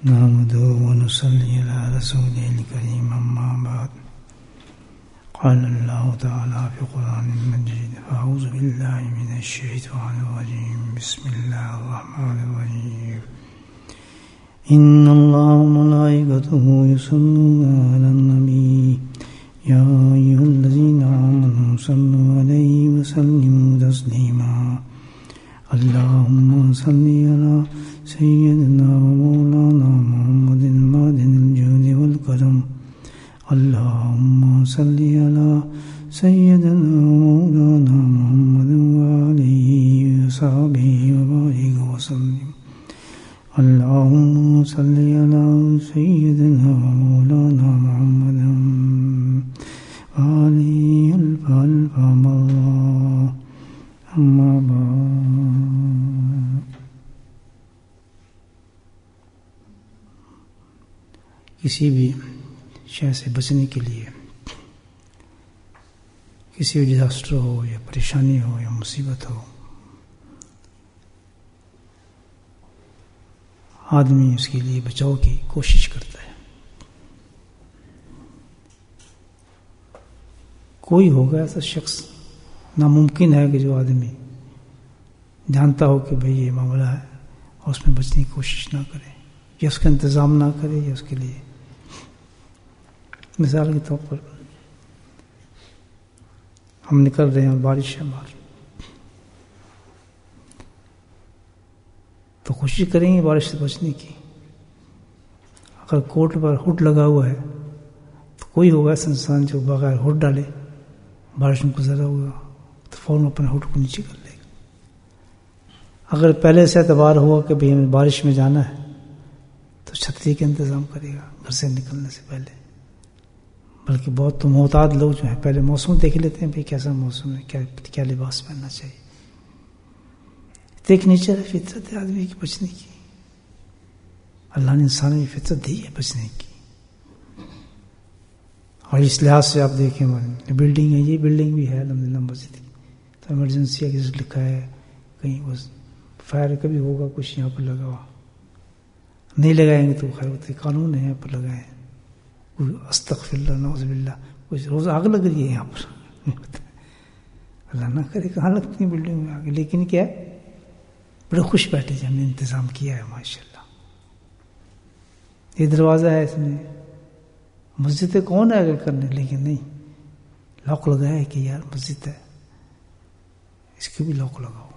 نحمده ونصلي على رسوله الكريم أما بعد قال الله تعالى في القرآن المجيد أعوذ بالله من الشيطان الرجيم بسم الله الرحمن الرحيم إن الله وملائكته يصلون على النبي يا أيها الذين آمنوا صلوا عليه وسلموا تسليما اللهم صل على سيدنا ومولانا محمد المعدن الجود والكرم اللهم صل على سيدنا ومولانا محمد وآله وصحبه وبارك وسلم اللهم صل على سيدنا ومولانا محمد وآله ألف مرة أما بعد کسی بھی شے سے بچنے کے لیے کسی بھی ڈیزاسٹر ہو یا پریشانی ہو یا مصیبت ہو آدمی اس کے لیے بچاؤ کی کوشش کرتا ہے. کوئی ہوگا ایسا شخص ناممکن ہے کہ جو آدمی جانتا ہو کہ بھئی یہ معاملہ ہے اور اس میں بچنے کی کوشش نہ کرے یا اس کا انتظام نہ کرے یا اس کے لیے. مثال کے طور پر ہم نکل رہے ہیں بارش ہے باہر تو کوشش کریں گے بارش سے بچنے کی. اگر کوٹ پر ہڈ لگا ہوا ہے تو کوئی ہوگا ایسا انسان جو بغیر ہڈ ڈالے بارش میں گزرا ہوگا تو فوراً اپنے ہڈ کو نیچے کر لے گا. اگر پہلے سے اعتبار ہوا کہ بھئی ہمیں بارش میں جانا ہے تو چھتری کا انتظام کرے گا گھر سے نکلنے سے پہلے. بلکہ بہت تو محتاط لوگ جو ہیں پہلے موسم دیکھ لیتے ہیں بھئی کیسا موسم ہے کیا لباس پہننا چاہیے. ایک نیچر ہے فطرت ہے آدمی کی بچنے کی. اللہ نے انسان کی فطرت دی ہے بچنے کی. اور اس لحاظ سے آپ دیکھیں بلڈنگ ہے یہ بلڈنگ بھی ہے الحمدللہ مسجد کی تو ایمرجنسی ہے کسی لکھا ہے کہیں وہ فائر کبھی ہوگا کچھ یہاں پر لگا ہوا نہیں لگائیں گے تو خیر ہوتے قانون ہے یہاں پر لگائیں. استغفر اللہ نعوذ باللہ کچھ روز آگ لگ رہی ہے یہاں پر اللہ نہ کرے کہاں لگتی ہیں بلڈنگ میں آگ. لیکن کیا ہے بڑے خوش بیٹھے جی ہم نے انتظام کیا ہے ماشاءاللہ. یہ دروازہ ہے اس میں مسجد کون ہے اگر کرنے لیکن نہیں لاک لگایا ہے کہ یار مسجد ہے اس کو بھی لاک لگاؤ.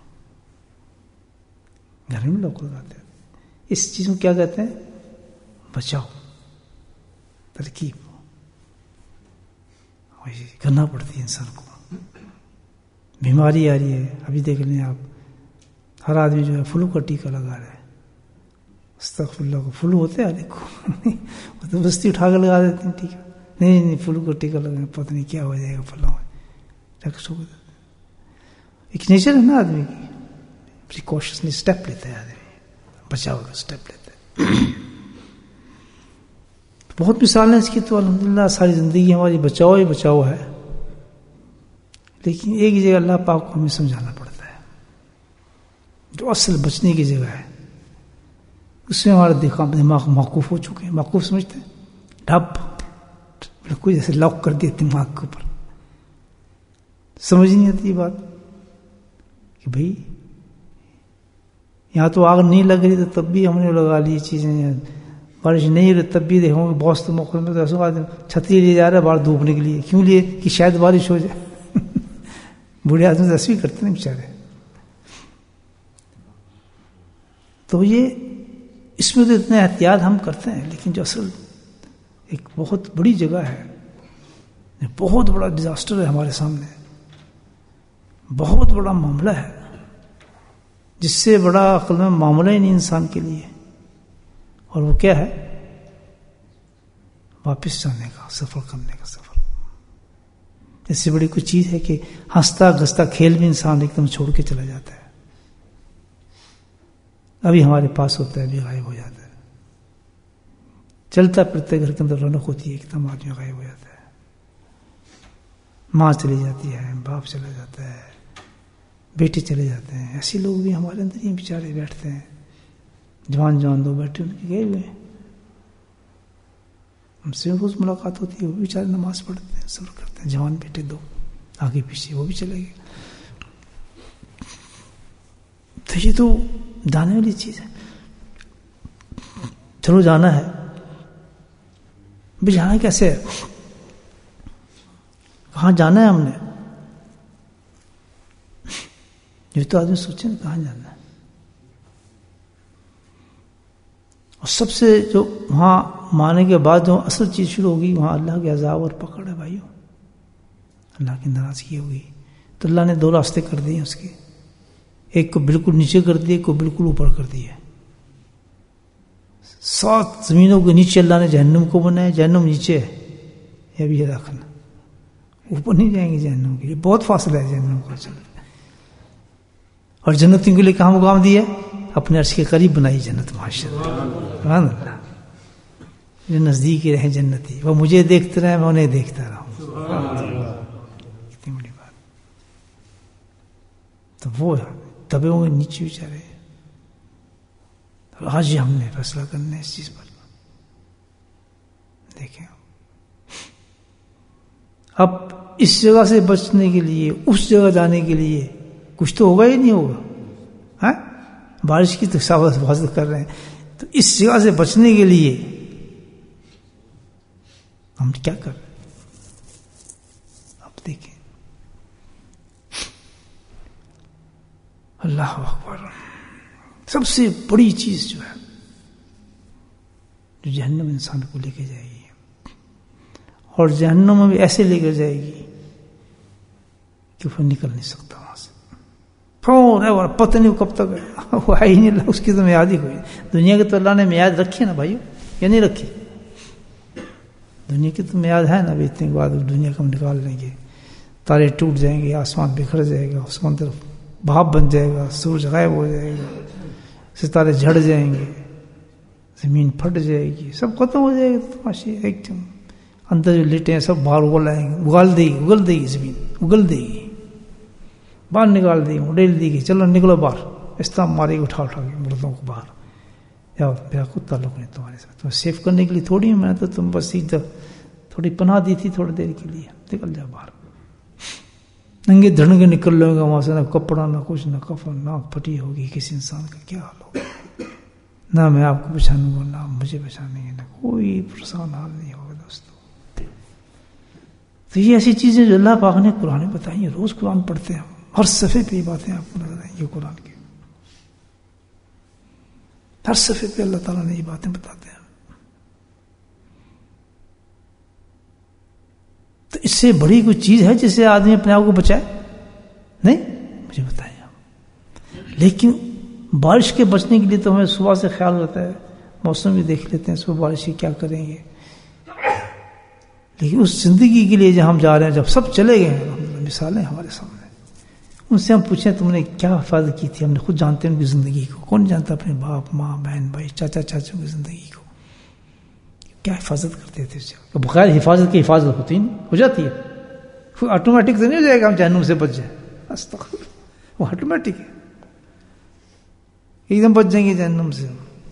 گھر میں لاک لگاتے ہیں. اس چیز کو کیا کہتے ہیں بچاؤ ترکیب کرنا پڑتی ہے انسان کو. بیماری آ رہی ہے ابھی دیکھ لیں آپ ہر آدمی جو ہے فلو کا ٹیکہ لگا رہا ہے. استغفر اللہ کو فلو ہوتے ہیں دیکھو وہ تو بستی اٹھا کر لگا دیتے ہیں ٹیکہ. نہیں فلو کا ٹیکہ لگائیں پتہ نہیں کیا ہو جائے گا فلاں ایک نیچر ہے نا آدمی کی پریکاشنلی اسٹیپ لیتا ہے آدمی بچاؤ کا اسٹیپ لیتا ہے. بہت مثالیں اس کی تو الحمدللہ ساری زندگی ہماری بچاؤ ہی بچاؤ ہے. لیکن ایک جگہ اللہ پاک کو ہمیں سمجھانا پڑتا ہے جو اصل بچنے کی جگہ ہے اس میں ہمارا دماغ موقوف ہو چکے ہیں. موقوف سمجھتے ہیں ڈھپ بالکل جیسے لاک کر دیا دماغ کے اوپر. سمجھ نہیں آتی بات کہ بھئی یہاں تو آگ نہیں لگ رہی تو تب بھی ہم نے لگا لی چیزیں. بارش نہیں ہو رہی تب بھی دیکھو گے بہت تو موقع میں تو ایسا چھتری لے جا رہا ہے باہر دھوپ نکلی ہے کیوں لیے کہ شاید بارش ہو جائے. بوڑھے آدمی تو ایسے بھی کرتے ہیں بیچارے. تو یہ اس میں تو اتنے احتیاط ہم کرتے ہیں لیکن جو اصل ایک بہت بڑی جگہ ہے بہت بڑا ڈیزاسٹر ہے ہمارے سامنے بہت بڑا معاملہ ہے جس سے بڑا عقل میں معاملہ ہی نہیں انسان کے لیے. اور وہ کیا ہے واپس جانے کا سفر کرنے کا سفر. اس سے بڑی کوئی چیز ہے کہ ہنستا گھستا کھیل بھی انسان ایک دم چھوڑ کے چلا جاتا ہے. ابھی ہمارے پاس ہوتا ہے ابھی غائب ہو جاتا ہے. چلتا پھرتے گھر کے اندر رونق ہوتی ہے ایک دم آدمی غائب ہو جاتا ہے. ماں چلی جاتی ہے باپ چلا جاتا ہے بیٹے چلے جاتے ہیں. ایسے لوگ بھی ہمارے اندر ہی بیچارے بیٹھتے ہیں. جوان لوگ بیٹھے ان کے گئے ہوئے ہیں. ہم سے روز ملاقات ہوتی ہے، وہ بیچارے نماز پڑھتے ہیں، صبر کرتے ہیں، جوان بیٹے دو آگے پیچھے وہ بھی چلے گئے. تو یہ تو جانے والی چیز ہے. چلو جانا ہے، بھی جانا کیسے ہے، کہاں جانا ہے ہم نے، یہ تو آدمی سوچے نا کہاں جانا ہے. اور سب سے جو وہاں مانے کے بعد جو اصل چیز شروع ہوگی وہاں اللہ کے عذاب اور پکڑ ہے بھائیو، اللہ کی ناراضگی ہوگی. تو اللہ نے دو راستے کر دیے اس کے، ایک کو بالکل نیچے کر دیے، ایک کو بالکل اوپر کر دیے. 7 زمینوں کے نیچے اللہ نے جہنم کو بنایا، جہنم نیچے ہے، یہ بھی رکھنا، اوپر نہیں جائیں گے جہنم کے لیے، بہت فاصلہ ہے جہنم کا. چل اور جنتوں کے لیے کہاں مقام دیا، اپنے عرش کے قریب بنائی جنت. ماشاءاللہ سبحان اللہ، جو نزدیک ہی رہے جنتی، وہ مجھے دیکھتے رہے، میں انہیں دیکھتا رہا ہوں. کتنی بڑی بات. تو وہ دبے ہوئے نیچے بیچارے. آج ہی ہم نے فیصلہ کرنا ہے اس چیز پر. دیکھیں اب اس جگہ سے بچنے کے لیے، اس جگہ جانے کے لیے کچھ تو ہوگا ہی نہیں ہوگا. ہاں بارش کی تو حفاظت کر رہے ہیں، تو اس جگہ سے بچنے کے لیے ہم کیا کر رہے ہیں. اب دیکھیں اللہ اکبر، سب سے بڑی چیز جو ہے جو جہنم انسان کو لے کے جائے گی، اور جہنم میں بھی ایسے لے کر جائے گی کہ وہ نکل نہیں سکتا وہاں سے. پتہ نہیں کب تک ہے، وہ آئی نہیں، اللہ اس کی تو میعاد ہی کوئی. دنیا کی تو اللہ نے میعاد رکھی ہے نا بھائیو، یا نہیں رکھی؟ دنیا کی تو میعاد ہے نا، ابھی اتنے کے بعد دنیا کو ہم نکال لیں گے، تارے ٹوٹ جائیں گے، آسمان بکھر جائے گا، آسمان طرف بھاپ بن جائے گا، سورج غائب ہو جائے گا، ستارے جھڑ جائیں گے، زمین پھٹ جائے گی، سب ختم ہو جائے گا. تماشی ایک اندر جو لیٹے ہیں سب باہر اگل آئیں گے، اگل دے گی زمین، اگل دے گی، باہر نکال دے گی، اڈیل دے گی، چلو نکلو باہر. اس طرح مارے گی اٹھا کے مردوں کو باہر. یا میرا کوئی تعلق نہیں تمہارے ساتھ، تو سیف کرنے کے لیے تھوڑی میں نے تو تم بس تھوڑی پناہ دی تھی تھوڑی دیر کے لیے، نکل جا باہر. ننگے دھڑنگے نکل لیں گے وہاں سے، نہ کپڑا نہ کچھ، نہ کفن، نہ پھٹی ہوگی. کسی انسان کا کیا حال ہوگا، نہ میں آپ کو پہچانوں گا، نہ مجھے پہچانیں گے، نہ کوئی پرسان حال نہیں ہوگا دوستو. تو یہ ایسی چیزیں جو اللہ پاک نے قرآن میں بتائی ہیں، روز قرآن پڑھتے ہیں، ہر صفحے پہ یہ باتیں آپ کو نظر آئیں گی قرآن کی، ہر صفحے پہ اللہ تعالیٰ نے یہ باتیں بتاتے ہیں. تو اس سے بڑی کوئی چیز ہے جس سے آدمی اپنے آپ کو بچائے؟ نہیں، مجھے بتائیں آپ. لیکن بارش کے بچنے کے لیے تو ہمیں صبح سے خیال رہتا ہے، موسم بھی دیکھ لیتے ہیں صبح بارش کی کیا کریں گے. لیکن اس زندگی کے لیے جب ہم جا رہے ہیں، جب سب چلے گئے ہیں، مثالیں ہمارے سامنے، ان سے ہم پوچھیں تم نے کیا حفاظت کی تھی. ہم نے خود جانتے ہیں ان کی زندگی کو، کون جانتا اپنے باپ ماں بہن بھائی چاچا چاچوں کی زندگی کو کیا حفاظت کرتے تھے. بغیر حفاظت کی حفاظت ہوتی نہیں، ہو جاتی ہے، وہ آٹومیٹک تو نہیں ہو جائے گا ہم جہنم سے بچ جائیں. استغفر، وہ آٹومیٹک ہے، ایک دم بچ جائیں گے جہنم سے.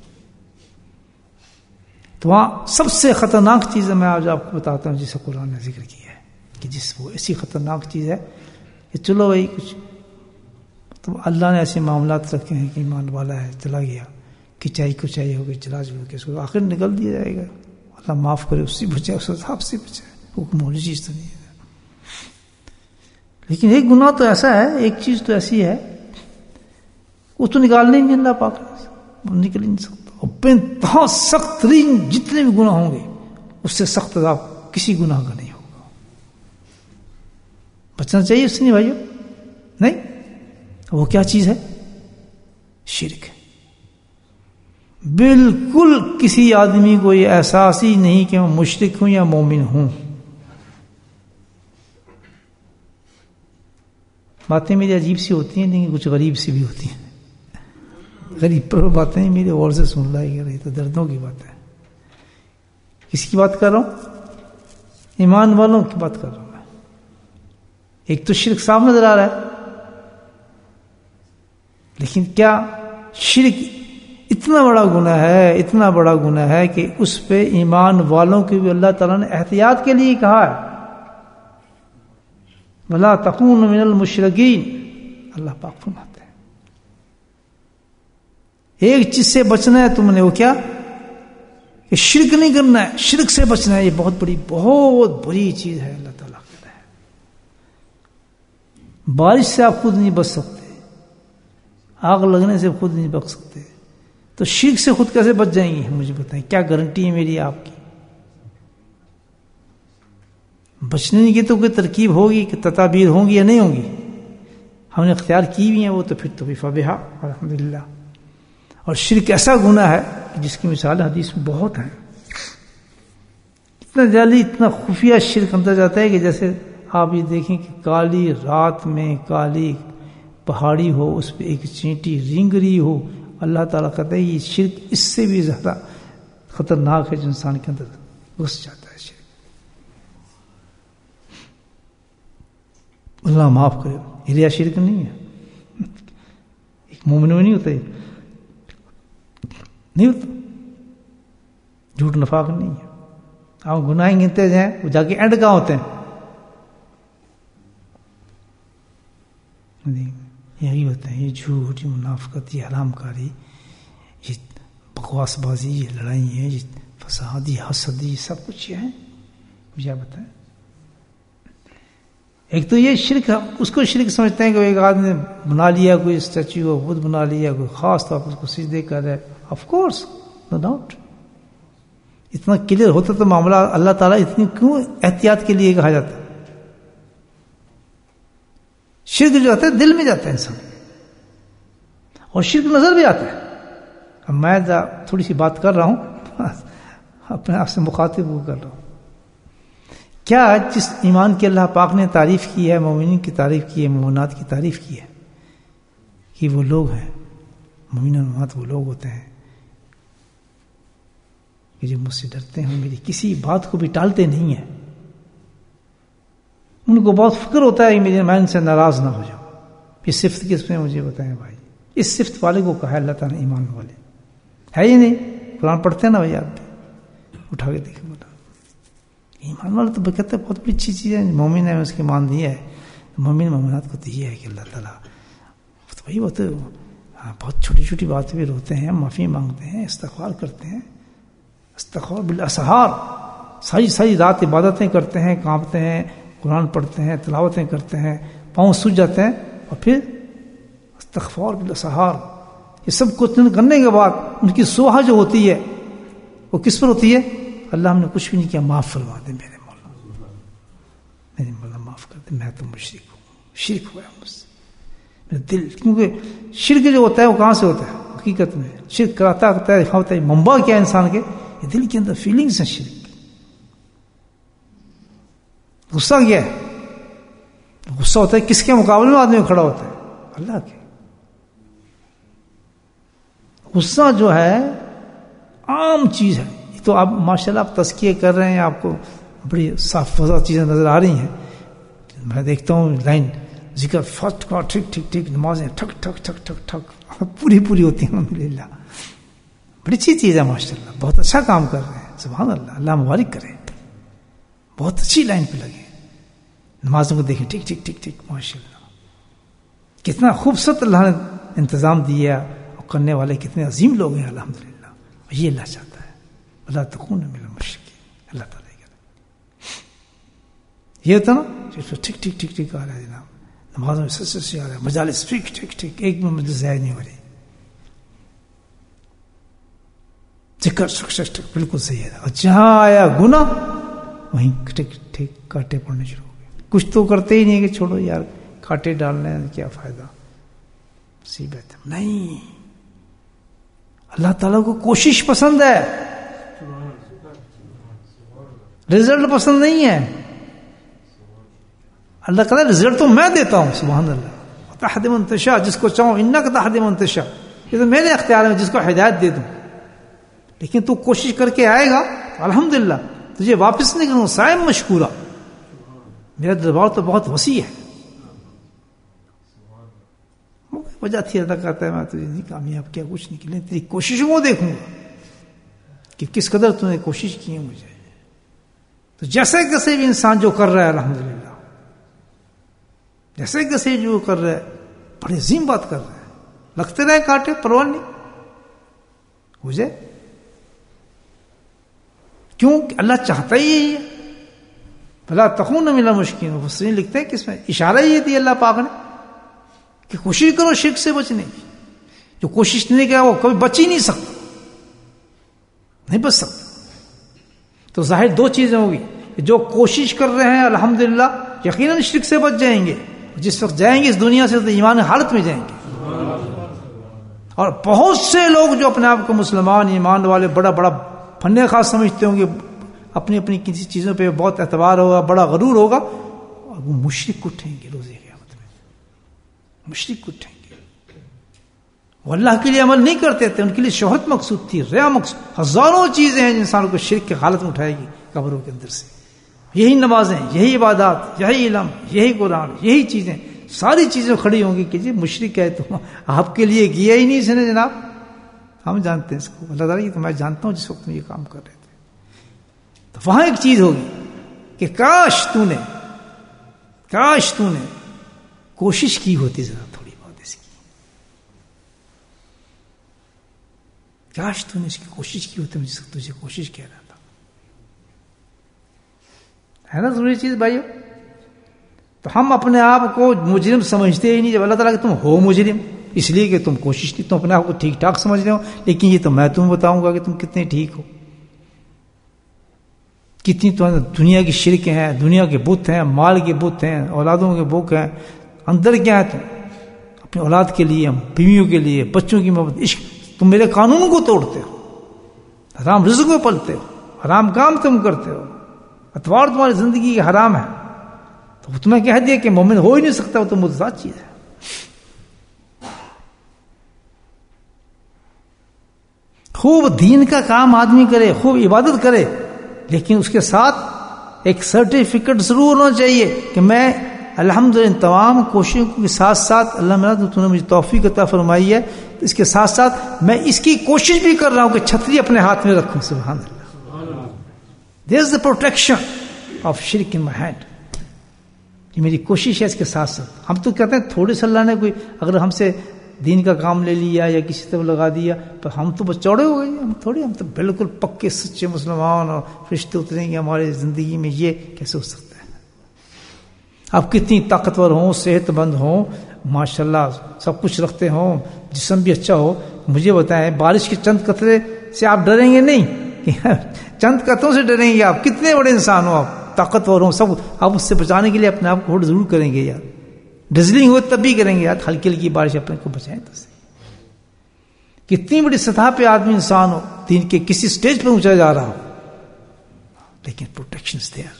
تو وہاں سب سے خطرناک چیز ہے، میں آج آپ کو بتاتا ہوں جسے قرآن نے ذکر کیا ہے، کہ جس وہ ایسی خطرناک چیز ہے کہ چلو بھائی کچھ تو اللہ نے ایسے معاملات رکھے ہیں کہ ایمان والا ہے چلا گیا، کچائی کچائی ہو گئی، چلاج ہو گئی، اس کو آخر نکل دیا جائے گا. اللہ معاف کرے، اس سے بچائے، اس عذاب سے بچائے، وہ معمولی چیز تو نہیں ہے. لیکن ایک گناہ تو ایسا ہے، ایک چیز تو ایسی ہے، وہ تو نکالنے نہیں اللہ پاک نے، وہ نکل ہی نہیں سکتا. اور بے انتہا سخت ترین جتنے بھی گناہ ہوں گے اس سے سخت عذاب کسی گناہ کا نہیں ہوگا. بچنا چاہیے اس سے، نہیں بھائیو، نہیں. وہ کیا چیز ہے؟ شرک. بالکل کسی آدمی کو یہ احساس ہی نہیں کہ میں مشرک ہوں یا مومن ہوں. باتیں میری عجیب سی ہوتی ہیں لیکن کچھ غریب سی بھی ہوتی ہیں. غریب پر باتیں میرے اور سے سن لائی رہی تو دردوں کی بات ہے. کس کی بات کر رہا ہوں؟ ایمان والوں کی بات کر رہا ہوں میں. ایک تو شرک صاف نظر آ رہا ہے، لیکن کیا شرک اتنا بڑا گناہ ہے، اتنا بڑا گناہ ہے کہ اس پہ ایمان والوں کی بھی اللہ تعالیٰ نے احتیاط کے لیے کہا ہے، وَلَا تَكُونُوا مِنَ الْمُشْرِكِينَ، اللہ پاک فرماتے ہیں ایک چیز سے بچنا ہے تم نے، وہ کیا؟ کہ شرک نہیں کرنا ہے، شرک سے بچنا ہے. یہ بہت بری چیز ہے. اللہ تعالیٰ کہتا ہے بارش سے آپ خود نہیں بچ سکتے، آگ لگنے سے خود نہیں بچ سکتے، تو شرک سے خود کیسے بچ جائیں گے؟ مجھے بتائیں، کیا گارنٹی ہے میری آپ کی؟ بچنے کی تو کوئی ترکیب ہوگی کہ تدابیر ہوں گی یا نہیں ہوں گی؟ ہم نے اختیار کی بھی ہیں وہ، تو پھر تو فبہا الحمدللہ. اور شرک ایسا گناہ ہے جس کی مثال حدیث میں بہت ہیں. اتنا جعلی، اتنا خفیہ شرک اندر جاتا ہے کہ جیسے آپ یہ دیکھیں کہ کالی رات میں کالی پہاڑی ہو، اس پہ ایک چینٹی رینگ رہی ہو، اللہ تعالیٰ کہتا ہے یہ شرک اس سے بھی زیادہ خطرناک ہے جو انسان کے اندر گھس جاتا ہے. شرک اللہ معاف کرے. ریا شرک نہیں ہے، ایک مومن میں نہیں ہوتا، نہیں ہوتا. جھوٹ نفاق نہیں ہے. آپ گناہ گنتے جائیں، وہ جا کے اینڈ کہاں ہوتے ہیں؟ یہی ہوتے ہیں، یہ جھوٹ، یہ منافقت، یہ حرام کاری، یہ بکواس بازی، یہ لڑائی ہے، یہ فساد، یہ حسد، یہ سب کچھ یہ ہے. مجھے بتائیں، ایک تو یہ شرک، اس کو شرک سمجھتے ہیں کہ ایک آدمی نے بنا لیا کوئی اسٹیچو، بدھ بنا لیا کوئی خاص، تو آپ اس کو سجدے کر رہے. Of course, no doubt. اتنا کلیئر ہوتا تو معاملہ، اللہ تعالیٰ اتنی کیوں احتیاط کے لیے کہا جاتا ہے؟ شرک جو آتا ہے دل میں جاتا ہے انسان، اور شرک نظر بھی آتا ہے. اب میں تھوڑی سی بات کر رہا ہوں، اپنے آپ سے مخاطب وہ کر رہا ہوں. کیا جس ایمان کی اللہ پاک نے تعریف کی ہے، مومنین کی تعریف کی ہے، مومنات کی تعریف کی ہے، کہ وہ لوگ ہیں، مومن اور مومنات وہ لوگ ہوتے ہیں کہ جو مجھ سے ڈرتے ہیں، میری کسی بات کو بھی ٹالتے نہیں ہیں. ان کو بہت فکر ہوتا ہے کہ میں ان سے ناراض نہ ہو جاؤں. یہ صفت کس میں؟ مجھے بتائیں بھائی. اس صفت والے کو کہا ہے اللہ تعالیٰ نے ایمان والے. ہے یہ نہیں؟ قرآن پڑھتے ہیں نا بھائی، آپ بھی اٹھا کے دیکھیں. ایمان والا تو کہتے ہیں بہت بڑی اچھی چیز ہے، مومن ہے اس کی مان دی ہے. مومن مومنات کو تو یہ ہے کہ اللہ تعالیٰ تو بھائی وہ تو بہت چھوٹی چھوٹی باتیں بھی روتے ہیں، معافی مانگتے ہیں، استغفار کرتے ہیں. استغفار بالاسحار، ساری رات عبادتیں کرتے ہیں، کانپتے ہیں، قرآن پڑھتے ہیں، تلاوتیں کرتے ہیں، پاؤں سوج جاتے ہیں، اور پھر استغفار بالاسحار. یہ سب کچھ کرنے کے بعد ان کی سوہا جو ہوتی ہے وہ کس پر ہوتی ہے؟ اللہ ہم نے کچھ بھی نہیں کیا، معاف فرما دے میرے مولا، میرے مولا معاف کر دے، میں تو مشرک ہوں، شرک ہوا مجھ سے میرا دل. کیونکہ شرک جو ہوتا ہے وہ کہاں سے ہوتا ہے؟ حقیقت میں شرک کراتا ہے منبع کیا انسان کے؟ یہ دل کے اندر فیلنگز ہیں. شرک غصہ کیا ہے؟ غصہ ہوتا ہے کس کے مقابلے میں آدمی کھڑا ہوتا ہے؟ اللہ کے. غصہ جو ہے عام چیز ہے. تو آپ ماشاءاللہ آپ تزکیے کر رہے ہیں، آپ کو بڑی صاف فضا چیزیں نظر آ رہی ہیں. میں دیکھتا ہوں لائن ذکر فسٹ کا ٹھیک ٹھیک ٹھیک، نمازیں ٹھک ٹھک ٹھک ٹھک ٹھک پوری ہوتی ہیں. الحمدللہ بڑی اچھی چیز ہے، ماشاءاللہ بہت اچھا کام کر رہے ہیں. سبحان اللہ، اللہ مبارک کرے. بہت اچھی لائن پہ لگے. نمازوں کو دیکھیں ٹھیک ٹھیک ٹھیک ٹھیک، ماشاءاللہ کتنا خوبصورت اللہ نے انتظام دیا، اور کرنے والے کتنے عظیم لوگ ہیں الحمدللہ. اور یہ اللہ چاہتا ہے، اللہ تکون من المشرکین. اللہ تعالیٰ یہ ہوتا نا ٹھیک ٹھیک ٹھیک ٹھیک آ رہا ہے جناب، نمازوں میں سے آ رہا ہے، مجالس ٹھیک ٹھیک ٹھیک، ایک بھی مجلس ضائع نہیں ہو رہی، ذکر بالکل صحیح ہے. اور جہاں آیا گناہ وہیں ٹھیک ٹھیک کاٹے پڑنے شروع ہو گئے. کچھ تو کرتے ہی نہیں کہ چھوڑو یار کاٹے ڈالنے کیا فائدہ، مصیبت نہیں. اللہ تعالیٰ کو کوشش پسند ہے، رزلٹ پسند نہیں ہے. اللہ کہتا ہے رزلٹ تو میں دیتا ہوں. سبحان اللہ. تہدی من تشاء، جس کو چاہوں، انک تہدی من تشاء، یہ تو میرے اختیار میں جس کو ہدایت دے دوں. لیکن تو کوشش کر کے آئے گا الحمدللہ، تجھے واپس نہیں کروں. صائم مشکورہ، میرا دربار تو بہت وسیع ہے. وجہ ادا کرتا ہے میں تجھے نہیں کامیاب کیا کچھ نہیں کیا، تیری کوششوں کو دیکھوں گا کہ کس قدر تو نے کوشش کی ہے مجھے. تو جیسے کیسے بھی انسان جو کر رہا ہے الحمدللہ، جیسے کیسے جو کر رہا ہے بڑی عظیم بات کر رہا ہے. لگتے رہے کانٹے، پرواہ نہیں ہو جائے. کیوں؟ اللہ چاہتا ہی یہی ہے. فلا تکونوا من المشرکین. مفسرین لکھتے ہیں کہ اس میں اشارہ یہ دی اللہ پاک نے کہ کوشش کرو شرک سے بچنے کی. جو کوشش نہیں کیا وہ کبھی بچ ہی نہیں سکتا، نہیں بچ سکتا. تو ظاہر دو چیزیں ہوگی، جو کوشش کر رہے ہیں الحمدللہ یقیناً شرک سے بچ جائیں گے. جس وقت جائیں گے اس دنیا سے تو ایمان حالت میں جائیں گے. اور بہت سے لوگ جو اپنے آپ کو مسلمان ایمان والے بڑا بڑا فن خاص سمجھتے ہوں گے، اپنی اپنی کسی چیزوں پہ بہت اعتبار ہوگا، بڑا غرور ہوگا، اور وہ مشرک اٹھیں گے روز قیامت میں. مشرک اٹھیں گے. وہ اللہ کے لیے عمل نہیں کرتے تھے، ان کے لیے شہرت مقصود تھی، ریا مقصود. ہزاروں چیزیں ہیں انسان کو شرک کی حالت میں اٹھائے گی قبروں کے اندر سے. یہی نمازیں، یہی عبادات، یہی علم، یہی قرآن، یہی چیزیں، ساری چیزیں کھڑی ہوں گی کہ جی مشرک ہے تو آپ کے لیے کیا ہی نہیں اس نے جناب. ہم جانتے ہیں اس کو، اللہ تعالیٰ تو میں جانتا ہوں جس وقت میں یہ کام کر رہے تھے. تو وہاں ایک چیز ہوگی کہ کاش تو نے کوشش کی ہوتی ذرا تھوڑی بہت اس کی. کاش تو نے اس کی کوشش کی ہوتی، جس وقت تجھے کوشش کہہ رہا تھا. ہے نا ضروری چیز بھائیو. تو ہم اپنے آپ کو مجرم سمجھتے ہی نہیں. جب اللہ تعالیٰ کہ تم ہو مجرم اس لیے کہ تم کوشش نہیں، تم اپنے آپ کو ٹھیک ٹھاک سمجھ رہے ہو، لیکن یہ تو میں تمہیں بتاؤں گا کہ تم کتنے ٹھیک ہو. کتنی تو دنیا کی شرک ہیں، دنیا کے بت ہیں، مال کے بت ہیں، اولادوں کے بت ہیں. اندر کیا ہے؟ تم اپنی اولاد کے لیے، بیویوں کے لیے، بچوں کی محبت، عشق. تم میرے قانون کو توڑتے ہو، حرام رزق میں پلتے ہو، حرام کام تم کرتے ہو، اتوار تمہاری زندگی کی حرام ہے. تو تمہیں کہہ دیا کہ مومن ہو ہی نہیں سکتا، وہ تو متضاد چیز ہے. خوب دین کا کام آدمی کرے، خوب عبادت کرے، لیکن اس کے ساتھ ایک سرٹیفکیٹ ضرور ہونا چاہیے کہ میں الحمدللہ تمام کوششوں کے ساتھ ساتھ اللہ میرا تو نے مجھے توفیق عطا فرمائی ہے، تو اس کے ساتھ ساتھ میں اس کی کوشش بھی کر رہا ہوں کہ چھتری اپنے ہاتھ میں رکھوں. سبحان اللہ. دیر از دا پروٹیکشن آف شرک ان مائی ہینڈ. یہ میری کوشش ہے اس کے ساتھ ساتھ. ہم تو کہتے ہیں تھوڑے سے اللہ نے کوئی اگر ہم سے دین کا کام لے لیا یا کسی طرح لگا دیا تو ہم تو بس چوڑے ہو گئے. ہم تو بالکل پکے سچے مسلمان اور فرشتے اتریں گے ہماری زندگی میں. یہ کیسے ہو سکتا ہے؟ آپ کتنی طاقتور ہوں، صحت مند ہوں، ماشاءاللہ سب کچھ رکھتے ہوں، جسم بھی اچھا ہو، مجھے بتائیں بارش کے چند قطرے سے آپ ڈریں گے نہیں؟ چند قطروں سے ڈریں گے آپ؟ کتنے بڑے انسان ہو آپ، طاقتور ہوں سب، آپ اس سے بچانے کے لیے اپنے آپ کو ہوٹ ضرور کریں گے یار. ڈزلنگ ہو تب بھی کریں گے یار، ہلکی ہلکی بارش اپنے کو بچائیں. تو کتنی بڑی سطح پہ آدمی انسان ہو، دین کے کسی سٹیج پہ اونچا جا رہا ہو، لیکن پروٹیکشن از دیئر.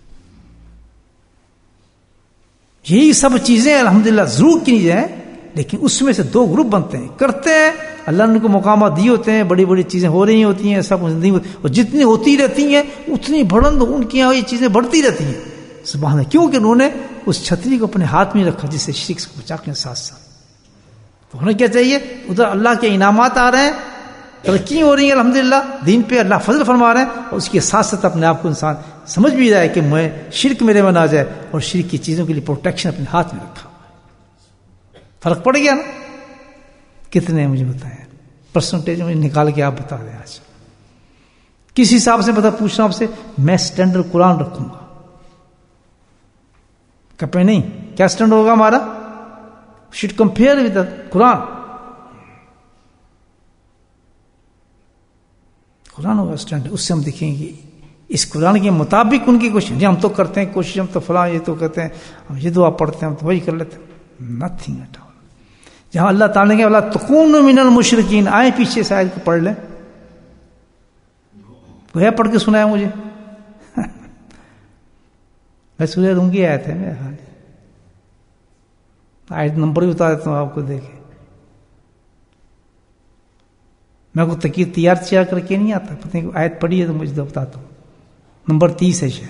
یہی سب چیزیں الحمدللہ ضرور کی جائیں، لیکن اس میں سے دو گروپ بنتے ہیں، کرتے ہیں اللہ نے ان کو مقامات دیے ہوتے ہیں، بڑی بڑی چیزیں ہو رہی ہوتی ہیں، سب زندگی اور جتنی ہوتی رہتی ہیں اتنی بلند ان کی یہ چیزیں بڑھتی رہتی ہیں. سبحان اللہ. کیونکہ انہوں نے اس چھتری کو اپنے ہاتھ میں رکھا جس سے شرک کو بچا کے ساتھ ساتھ. تو ہمیں کیا چاہیے؟ ادھر اللہ کے انعامات آ رہے ہیں، ترقی ہو رہی ہے الحمدللہ، دین پہ اللہ فضل فرما رہے ہیں، اور اس کے ساتھ ساتھ اپنے آپ کو انسان سمجھ بھی رہا ہے کہ میں شرک میرے میں نہ جائے، اور شرک کی چیزوں کے لیے پروٹیکشن اپنے ہاتھ میں رکھا ہوا ہے. فرق پڑ گیا نا؟ کتنے مجھے بتائیں پرسنٹیج مجھے نکال کے آپ بتا دیں. آج کس حساب سے پوچھ رہا ہوں آپ سے؟ میں اسٹینڈرڈ قرآن رکھوں گا. کپڑے نہیں، کیا اسٹینڈرڈ ہوگا ہمارا؟ Should compare with the Quran. قرآن ہوگا اسٹینڈرڈ. اس سے ہم دیکھیں گے اس قرآن کے مطابق ان کی کوشش. ہم تو کرتے ہیں کوشش، ہم تو فلاں یہ تو کہتے ہیں، ہم یہ دعا پڑھتے ہیں، ہم تو وہی کر لیتے ہیں. Nothing at all. جہاں اللہ تعالیٰ نے کہا تکونوا من المشرکین، آئے پیچھے سے آیت کو پڑھ لیں. وہ ہے پڑھ کے سنایا مجھے. میں سورہ روم کی آیت ہے، میرے خیال آیت نمبر بھی بتا دیتا ہوں آپ کو. دیکھیں میں کو تیار کر کے نہیں آتا، پتہ نہیں آیت پڑھی ہے تو مجھے بتاتا ہوں. نمبر 30 ہے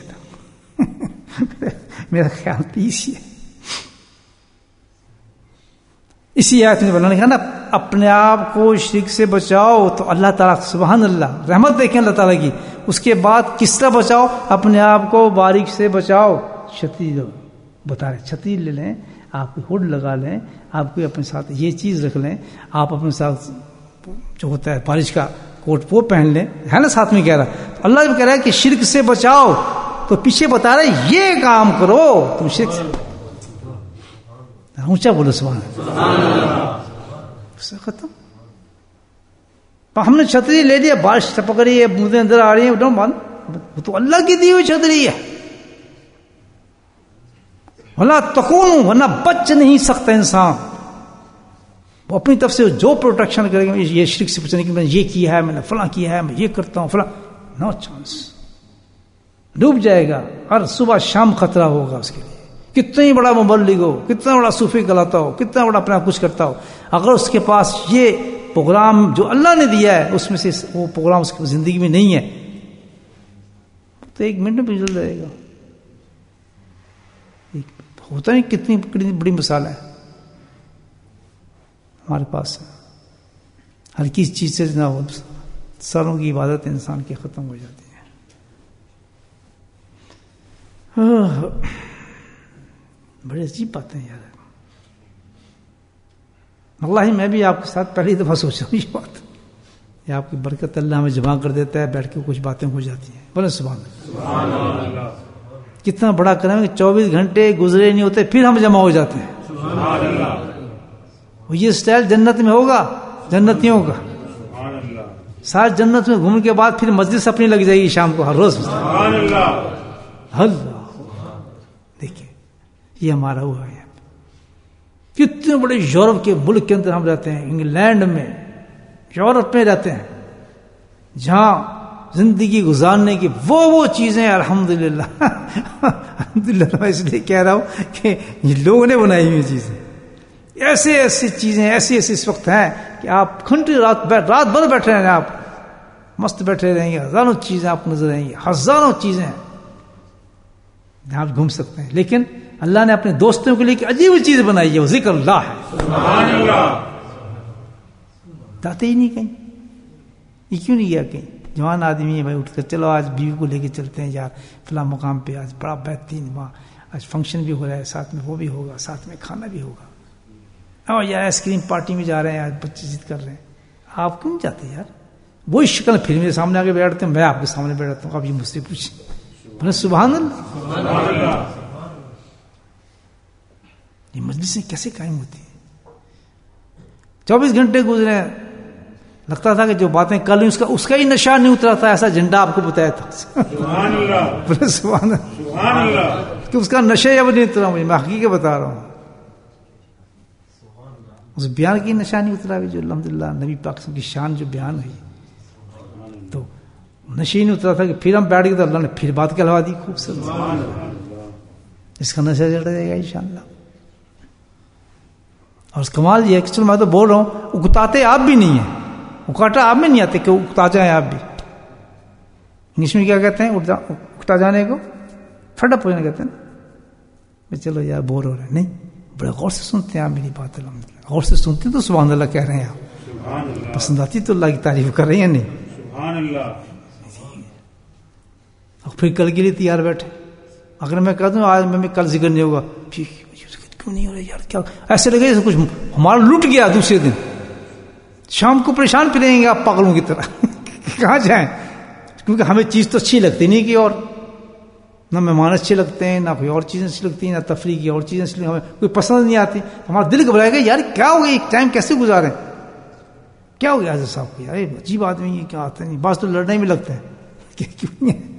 شاید. میرا خیال 30 ہی ہے. اسی آیت میں بنانے کا نا اپنے آپ کو شرک سے بچاؤ تو اللہ تعالیٰ سبحان اللہ رحمت دیکھیں اللہ تعالیٰ کی. اس کے بعد کس طرح بچاؤ؟ اپنے آپ کو بارش سے بچاؤ. چھتری بتا رہے چھتری لے لیں, آپ کی ہوڈ لگا لیں, آپ کو اپنے ساتھ یہ چیز رکھ لیں, آپ اپنے ساتھ جو ہوتا ہے بارش کا کوٹ وہ پہن لیں, ہے نا ساتھ میں کہہ رہا. تو اللہ جب کہہ رہا ہے کہ شرک سے بچاؤ تو پیچھے بتا رہے یہ کام کرو تم شرک سے. اونچا بولو سبحان اللہ. ختم. ہم نے چھتری لے لیا, بارش ٹپک رہی ہے, بوندیں اندر آ رہی ہیں, وہ تو اللہ کی دی ہوئی چھتری ہے. ولا تکون, ورنہ بچ نہیں سکتا انسان. وہ اپنی طرف سے جو پروٹیکشن کرے گا, یہ شرک سے بچنے کی میں نے یہ کیا ہے, میں نے فلاں کیا ہے, میں یہ کرتا ہوں فلاں, نو چانس, ڈوب جائے گا. ہر صبح شام خطرہ ہوگا اس کے لیے. کتنا ہی بڑا مبلغ ہو, کتنا بڑا صوفی کہلاتا ہو, کتنا بڑا اپنا کچھ کرتا ہو, اگر اس کے پاس یہ پروگرام جو اللہ نے دیا ہے اس میں سے وہ پروگرام اس کی زندگی میں نہیں ہے تو 1 منٹ میں پچھل جائے گا. ہوتا نہیں کتنی بڑی مثال ہے ہمارے پاس. ہر کسی چیز سے نہ ہو, سالوں کی عبادت انسان کی ختم ہو جاتی ہے. بڑے عجیب باتیں یار. اللہ میں بھی آپ کے ساتھ پہلی دفعہ سوچا ہوں یہ بات. یہ آپ کی برکت اللہ ہمیں جمع کر دیتا ہے, بیٹھ کے کچھ باتیں ہو جاتی ہیں. بولے سبحان اللہ. کتنا بڑا کرم ہے, 24 گھنٹے گزرے نہیں ہوتے پھر ہم جمع ہو جاتے ہیں. سبحان اللہ. یہ اسٹائل جنت میں ہوگا, جنتیوں کا. ساری جنت میں گھومنے کے بعد پھر مجلس اپنی لگ جائے گی شام کو ہر روز. سبحان اللہ. اللہ دیکھیں یہ ہمارا ہوا ہے. کتنے بڑے یورپ کے ملک کے اندر ہم رہتے ہیں, انگلینڈ میں, یورپ میں رہتے ہیں, جہاں زندگی گزارنے کی وہ چیزیں الحمدللہ الحمدللہ میں اس لیے کہہ رہا ہوں کہ یہ لوگوں نے بنائی ہوئی چیزیں. ایسی چیزیں ایسی اس وقت ہیں کہ آپ گھنٹے رات بھر بیٹھے رہیں, آپ مست بیٹھے رہیں گے, ہزاروں چیزیں آپ کو نظر آئیں گی, ہزاروں چیزیں آپ گھوم سکتے ہیں. لیکن اللہ نے اپنے دوستوں کے لیے ایک عجیب چیز بنائی ہے, وہ ذکر اللہ ہے. سبحان اللہ. جاتے ہی نہیں کہیں. یہ کیوں نہیں گیا کہیں؟ جوان آدمی ہے بھائی, اٹھ کر چلو آج بیوی کو لے کے چلتے ہیں یار فلاں مقام پہ, آج بڑا بہترین وہاں آج فنکشن بھی ہو رہا ہے, ساتھ میں وہ بھی ہوگا, ساتھ میں کھانا بھی ہوگا. اور یار آئس کریم پارٹی میں جا رہے ہیں, آج بچے ضد کر رہے ہیں. آپ کیوں جاتے یار؟ وہی شکل پھر میرے سامنے آگے بیٹھتے ہیں, میں آپ کے سامنے بیٹھتا ہوں, آپ یہ مجھ سے پوچھیں. سبحان اللہ. یہ مجلسیں کیسے قائم ہوتی ہیں؟ 24 گھنٹے گزرے, لگتا تھا کہ جو باتیں کل اس کا ہی نشہ نہیں اترا تھا, ایسا جھنڈا آپ کو بتایا تھا. سبحان اللہ. سبحان اللہ. کہ اس کا نشہ اب نہیں اترا, مجھے میں حقیقت بتا رہا ہوں. اس بیان کی نشہ نہیں اترا جو الحمدللہ نبی پاک کی شان جو بیان ہوئی, تو نشے نہیں اترا تھا کہ پھر ہم بیٹھ گئے تو اللہ نے پھر بات کہلوا دی خوبصورت. اس کا نشہ چڑھ جائے گا انشاءاللہ. اور اس کمال یہ ہے کہ چلو میں تو بول رہا ہوں, اکتاتے آپ بھی نہیں ہیں, اکاٹا آپ میں نہیں آتے کہ اکتا جائیں آپ بھی. انگلش میں کیا کہتے ہیں اکتا جانے کو؟ فڈ اپ ہو جانا کہتے ہیں. چلو یار بور ہو رہے ہیں. نہیں, بڑے غور سے سنتے ہیں آپ میری بات. الحمدللہ غور سے سنتے تو سبحان اللہ کہہ رہے ہیں آپ. پسند آتی تو اللہ کی تعریف کر رہے ہیں. نہیں سبحان اللہ. اور پھر کل کے لیے تیار بیٹھے. اگر میں کہہ دوں آج میں کل ذکر نہیں ہوگا, کیوں نہیں ہو رہا یار, کیا ایسے لگے جیسے کچھ ہمارا لٹ گیا. دوسرے دن شام کو پریشان پھریں گے آپ پاگلوں کی طرح. کہاں جائیں؟ کیونکہ ہمیں چیز تو اچھی لگتی نہیں کہ, اور نہ مہمان اچھے لگتے ہیں, نہ کوئی اور چیزیں اچھی لگتی ہیں, نہ تفریح کی اور چیزیں اچھی, ہمیں کوئی پسند نہیں آتی. ہمارا دل گھبرائے گا یار کیا ہو گیا, ایک ٹائم کیسے گزارے, کیا ہو گیا حضرت صاحب کو, یار عجیب آدمی ہے, کیا آتا نہیں. بعض تو لڑنے میں لگتا ہے کیوں نہیں.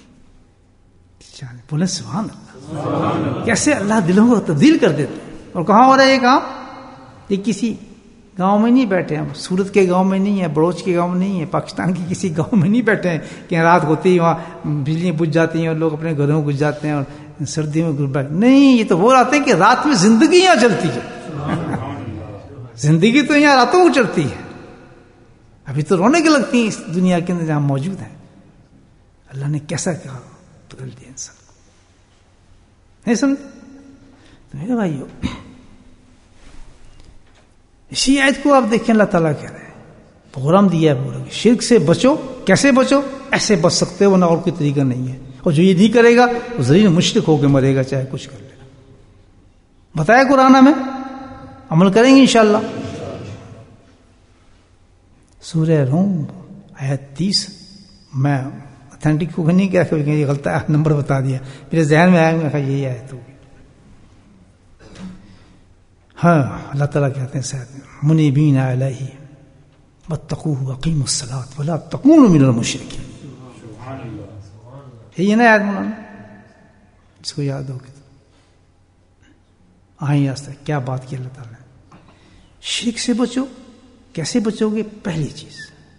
بولے سبحان اللہ. کیسے اللہ دلوں کو تبدیل کر دیتے. اور کہاں ہو رہا ہے یہ کام؟ یہ کسی گاؤں میں نہیں بیٹھے ہم, سورت کے گاؤں میں نہیں ہے, بڑوچ کے گاؤں میں نہیں ہے, پاکستان کے کسی گاؤں میں نہیں بیٹھے ہیں کہ رات ہوتی ہی وہاں بجلیاں بجھ جاتی ہیں اور لوگ اپنے گھروں میں گھس جاتے ہیں اور سردیوں میں بیٹھے. نہیں, یہ تو وہ آتے ہیں کہ رات میں زندگی یہاں چلتی ہے. زندگی تو یہاں راتوں کو چلتی ہے. ابھی تو رونے کے لگتی ہیں اس دنیا کے اندر جہاں موجود ہیں. اللہ نے کیسا کہا بدل دیا انسان کو. نہیں سمجھ میرے بھائیو, اسی آیت کو آپ دیکھیں اللہ تعالیٰ کہہ رہے ہیں، پروگرام دیا ہے پورا، شرک سے بچو. کیسے بچو؟ ایسے بچ سکتے ہو نہ اور کوئی طریقہ نہیں ہے. اور جو یہ نہیں کرے گا وہ ضرور مشرک ہو کے مرے گا، چاہے کچھ کر لے. بتایا قرآن میں، عمل کریں گے انشاءاللہ. سورہ روم آیت 30. میں اتھینٹک کو نہیں کیا کہ یہ غلط نمبر بتا دیا، میرے ذہن میں آیا، میں کہا یہی آیت ہوگی. ہاں اللہ تعالیٰ کہتے ہیں شاید منیبین الیہ واتقوہ واقیموا الصلاۃ ولا تکونوا من المشرکین. یہی نا یاد مولانا، جس کو یاد ہوگی. آئیں آستہ کیا بات کی اللہ تعالیٰ نے. شرک سے بچو. کیسے بچو گے؟ پہلی چیز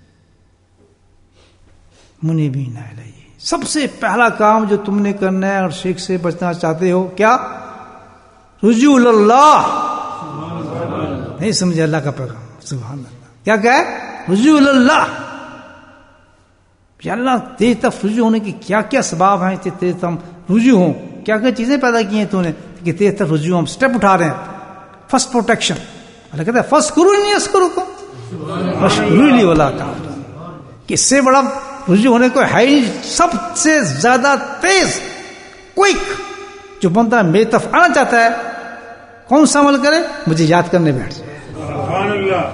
منیبین الیہ، سب سے پہلا کام جو تم نے کرنا ہے اور شرک سے بچنا چاہتے ہو، کیا؟ رجوع اللہ. نہیں سمجھے اللہ کا پیغام؟ سبحان اللہ. کیا ہے؟ رجوع اللہ. یا اللہ تیری طرف رجوع ہونے کی کیا کیا اسباب ہیں تیری طرف ہم رجوع ہوں، کیا کیا چیزیں پیدا کی ہیں تو نے کہ تیری طرف رجوع ہم سٹیپ اٹھا رہے ہیں. First protection. اللہ کہتا ہے فذکرونی اذکرکم واشکروا لی ولا تکفرون. کہ اس سے بڑا رجوع ہونے کو ہے ہی. سب سے زیادہ تیز کوئک جو بندہ میری طرف آنا چاہتا ہے، کون سا عمل کرے؟ مجھے یاد کرنے بیٹھ جائے. سبحان اللہ.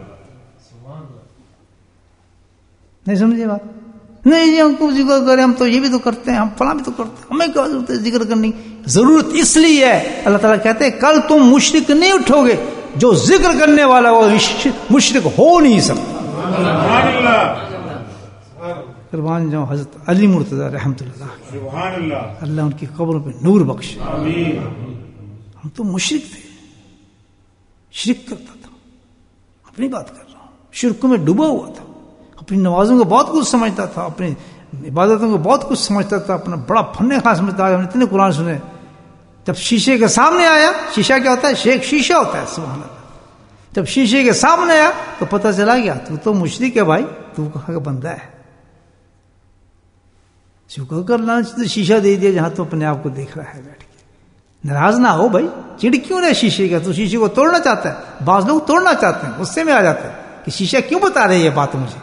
نہیں سمجھے بات؟ نہیں جی ہم کو ذکر کریں، ہم تو یہ بھی تو کرتے ہیں، ہم فلاں بھی تو کرتے ہیں، ہمیں کیا ضرورت ہے ذکر کرنے کی؟ ضرورت اس لیے ہے، اللہ تعالیٰ کہتے ہیں کل تم مشرک نہیں اٹھو گے، جو ذکر کرنے والا وہ مشرک ہو نہیں سکتا. سبحان اللہ. قربان جاؤں حضرت علی مرتضیٰ رحمۃ اللہ. سبحان اللہ. اللہ ان کی قبروں پہ نور بخش. آمین. ہم تو مشرک تھے، شرک کرتا تھا. اپنی بات کر رہا ہوں، شرک میں ڈوبا ہوا تھا. اپنی نمازوں کو بہت کچھ سمجھتا تھا، اپنی عبادتوں کو بہت کچھ سمجھتا تھا، اپنا بڑا فن خاص سمجھتا تھا. ہم نے اتنے قرآن سنے. جب شیشے کے سامنے آیا، شیشہ کیا ہوتا ہے؟ شیخ شیشہ ہوتا ہے. سبحان اللہ. جب شیشے کے سامنے آیا تو پتہ چلا گیا تو مشرک ہے بھائی، تو کہاں کا بندہ ہے. شکر کر لانا چاہیے، شیشہ دے دیا جہاں تو اپنے آپ کو دیکھ رہا ہے بیٹھ کے. ناراض نہ ہو بھائی، چڑ کیوں نہ شیشے کا؟ تو شیشے کو توڑنا چاہتا ہے. بعض لوگ توڑنا چاہتے ہیں، غصے میں آ جاتے ہیں کہ شیشہ کیوں بتا رہے یہ بات مجھے.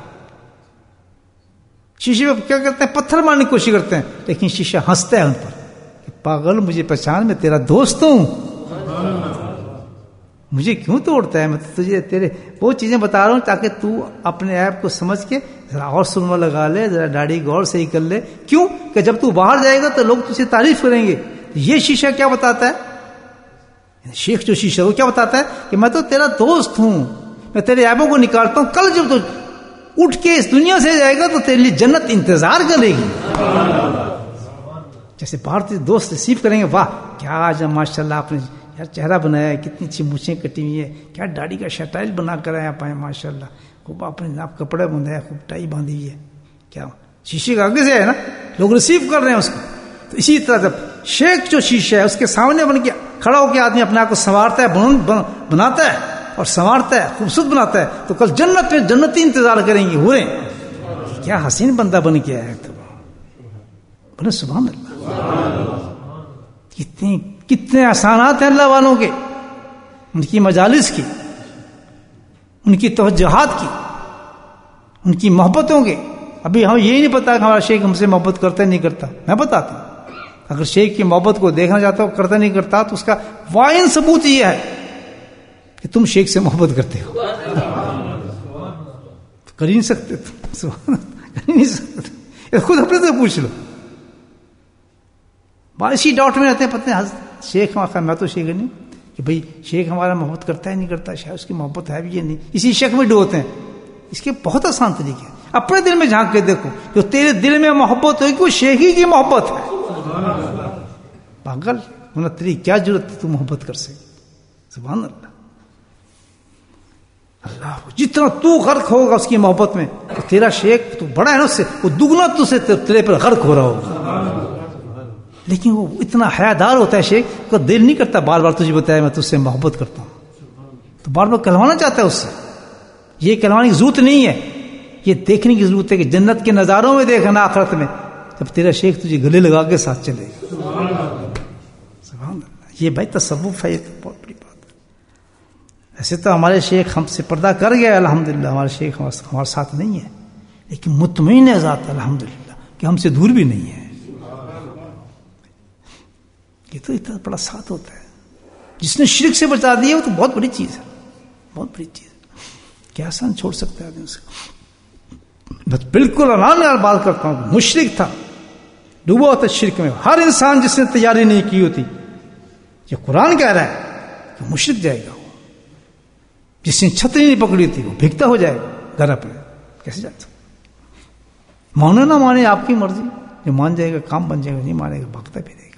شیشے پہ کیا کرتے ہیں؟ پتھر مارنے کی کوشش کرتے ہیں، لیکن شیشہ ہنستا ہے ان پر کہ پاگل مجھے پہچان، میں تیرا دوست ہوں، مجھے کیوں توڑتا ہے؟ میں تجھے تیرے وہ چیزیں بتا رہا ہوں تاکہ تو اپنے ایپ کو سمجھ کے ذرا اور سرما لگا لے، ذرا داڑھی غور سے ہی کر لے. کیوں کہ جب تو باہر جائے گا تو لوگ تجھے تعریف کریں گے. یہ شیشہ کیا بتاتا ہے؟ شیخ جو شیشہ وہ کیا بتاتا ہے کہ میں تو تیرا دوست ہوں، میں تیرے ایبوں کو نکالتا ہوں. کل جب تو اٹھ کے اس دنیا سے جائے گا تو تیرے لیے جنت انتظار کرے گی. جیسے باہر تیرے دوست ریسیو کریں گے، واہ کیا آج ماشاء اللہ آپ نے یار چہرہ بنایا ہے، کتنی اچھی مونچھیں کٹی ہوئی ہے، کیا داڑھی کا سٹائل بنا کر آیا پائے ماشاء اللہ، خوب آپ نے آپ کپڑے بندھایا، خوب ٹائی باندھی ہوئی ہے. کیا شیشے کا آگے سے ہے نا، لوگ ریسیو کر رہے ہیں اس کو. تو اسی طرح جب شیخ جو شیشہ ہے اس کے سامنے بن کے کھڑا ہو کے آدمی اپنے آپ کو سنوارتا ہے، بناتا ہے اور سنوارتا ہے، خوبصورت بناتا ہے، تو کل جنت میں جنتی انتظار کریں گی. ہوئے کیا حسین بندہ بن کے آیا ہے. تو بولے سبحان اللہ. کتنے احسانات ہیں اللہ والوں کے، ان کی مجالس کی، ان کی توجہات کی، ان کی محبتوں کے. ابھی ہمیں یہی نہیں پتا کہ ہمارا شیخ ہم سے محبت کرتا ہے نہیں کرتا. میں بتاتا ہوں، اگر شیخ کی محبت کو دیکھنا چاہتا ہو کرتا نہیں کرتا تو اس کا واعین ثبوت یہ ہے کہ تم شیخ سے محبت کرتے ہو. کر ہی نہیں سکتے تم، کر ہی نہیں سکتے. خود اپنے سے پوچھ لو. اسی ڈاؤٹ میں رہتے ہیں، پتہ ہے شیخ میں تو شیخ نہیں کہ بھئی شیخ ہمارا محبت کرتا ہے نہیں کرتا، شاید اس کی محبت ہے بھی یہ نہیں. اسی شک میں ڈوبتے ہیں. اس کے بہت آسان طریقے ہیں. اپنے دل میں جھانک کے دیکھو، جو تیرے دل میں محبت ہوگی وہ شیخ ہی کی محبت ہے. پاگل ورنہ تیری کیا ضرورت ہے تو محبت کر سکے. سبحان اللہ. اللہ جتنا تو غرق ہوگا اس کی محبت میں تو تیرا شیخ تو بڑا ہے نا، اس سے وہ دگنا تو سے تیرے پر غرق ہو رہا ہوگا. لیکن وہ اتنا حیادار ہوتا ہے شیخ، اس کا دل نہیں کرتا بار بار تجھے بتایا میں تجھ سے محبت کرتا ہوں، تو بار بار کہلوانا چاہتا ہے اس سے. یہ کہلوانے کی ضرورت نہیں ہے، یہ دیکھنے کی ضرورت ہے کہ جنت کے نظاروں میں دیکھنا آخرت میں جب تیرا شیخ تجھے گلے لگا کے ساتھ چلے گا. سبحان اللہ. یہ بھائی تصوف ہے، یہ تو بہت بڑی بات ایسے تو ہمارے شیخ ہم سے پردہ کر گیا الحمدللہ، ہمارے شیخ ہمارے ساتھ نہیں ہے، لیکن مطمئن ہے ذات الحمدللہ کہ ہم سے دور بھی نہیں ہے. یہ تو اتنا بڑا ساتھ ہوتا ہے. جس نے شرک سے بچا دیا وہ تو بہت بڑی چیز ہے، بہت بڑی چیز ہے. کیا آسان چھوڑ سکتا ہے آدمی اس کو. بس بالکل الان بات کرتا ہوں، مشرک تھا، ڈوبا ہوتا شرک میں. ہر انسان جس نے تیاری نہیں کی ہوتی، یہ قرآن کہہ رہا ہے کہ مشرک جائے گا. جس نے چھتری نہیں پکڑی تھی وہ بھیگتا ہو جائے گا گھر اپنے. کیسے جاتا؟ مانے نہ مانے آپ کی مرضی. جو مان جائے گا کام بن جائے گا، نہیں مانے گا بھگتا پھرے گا.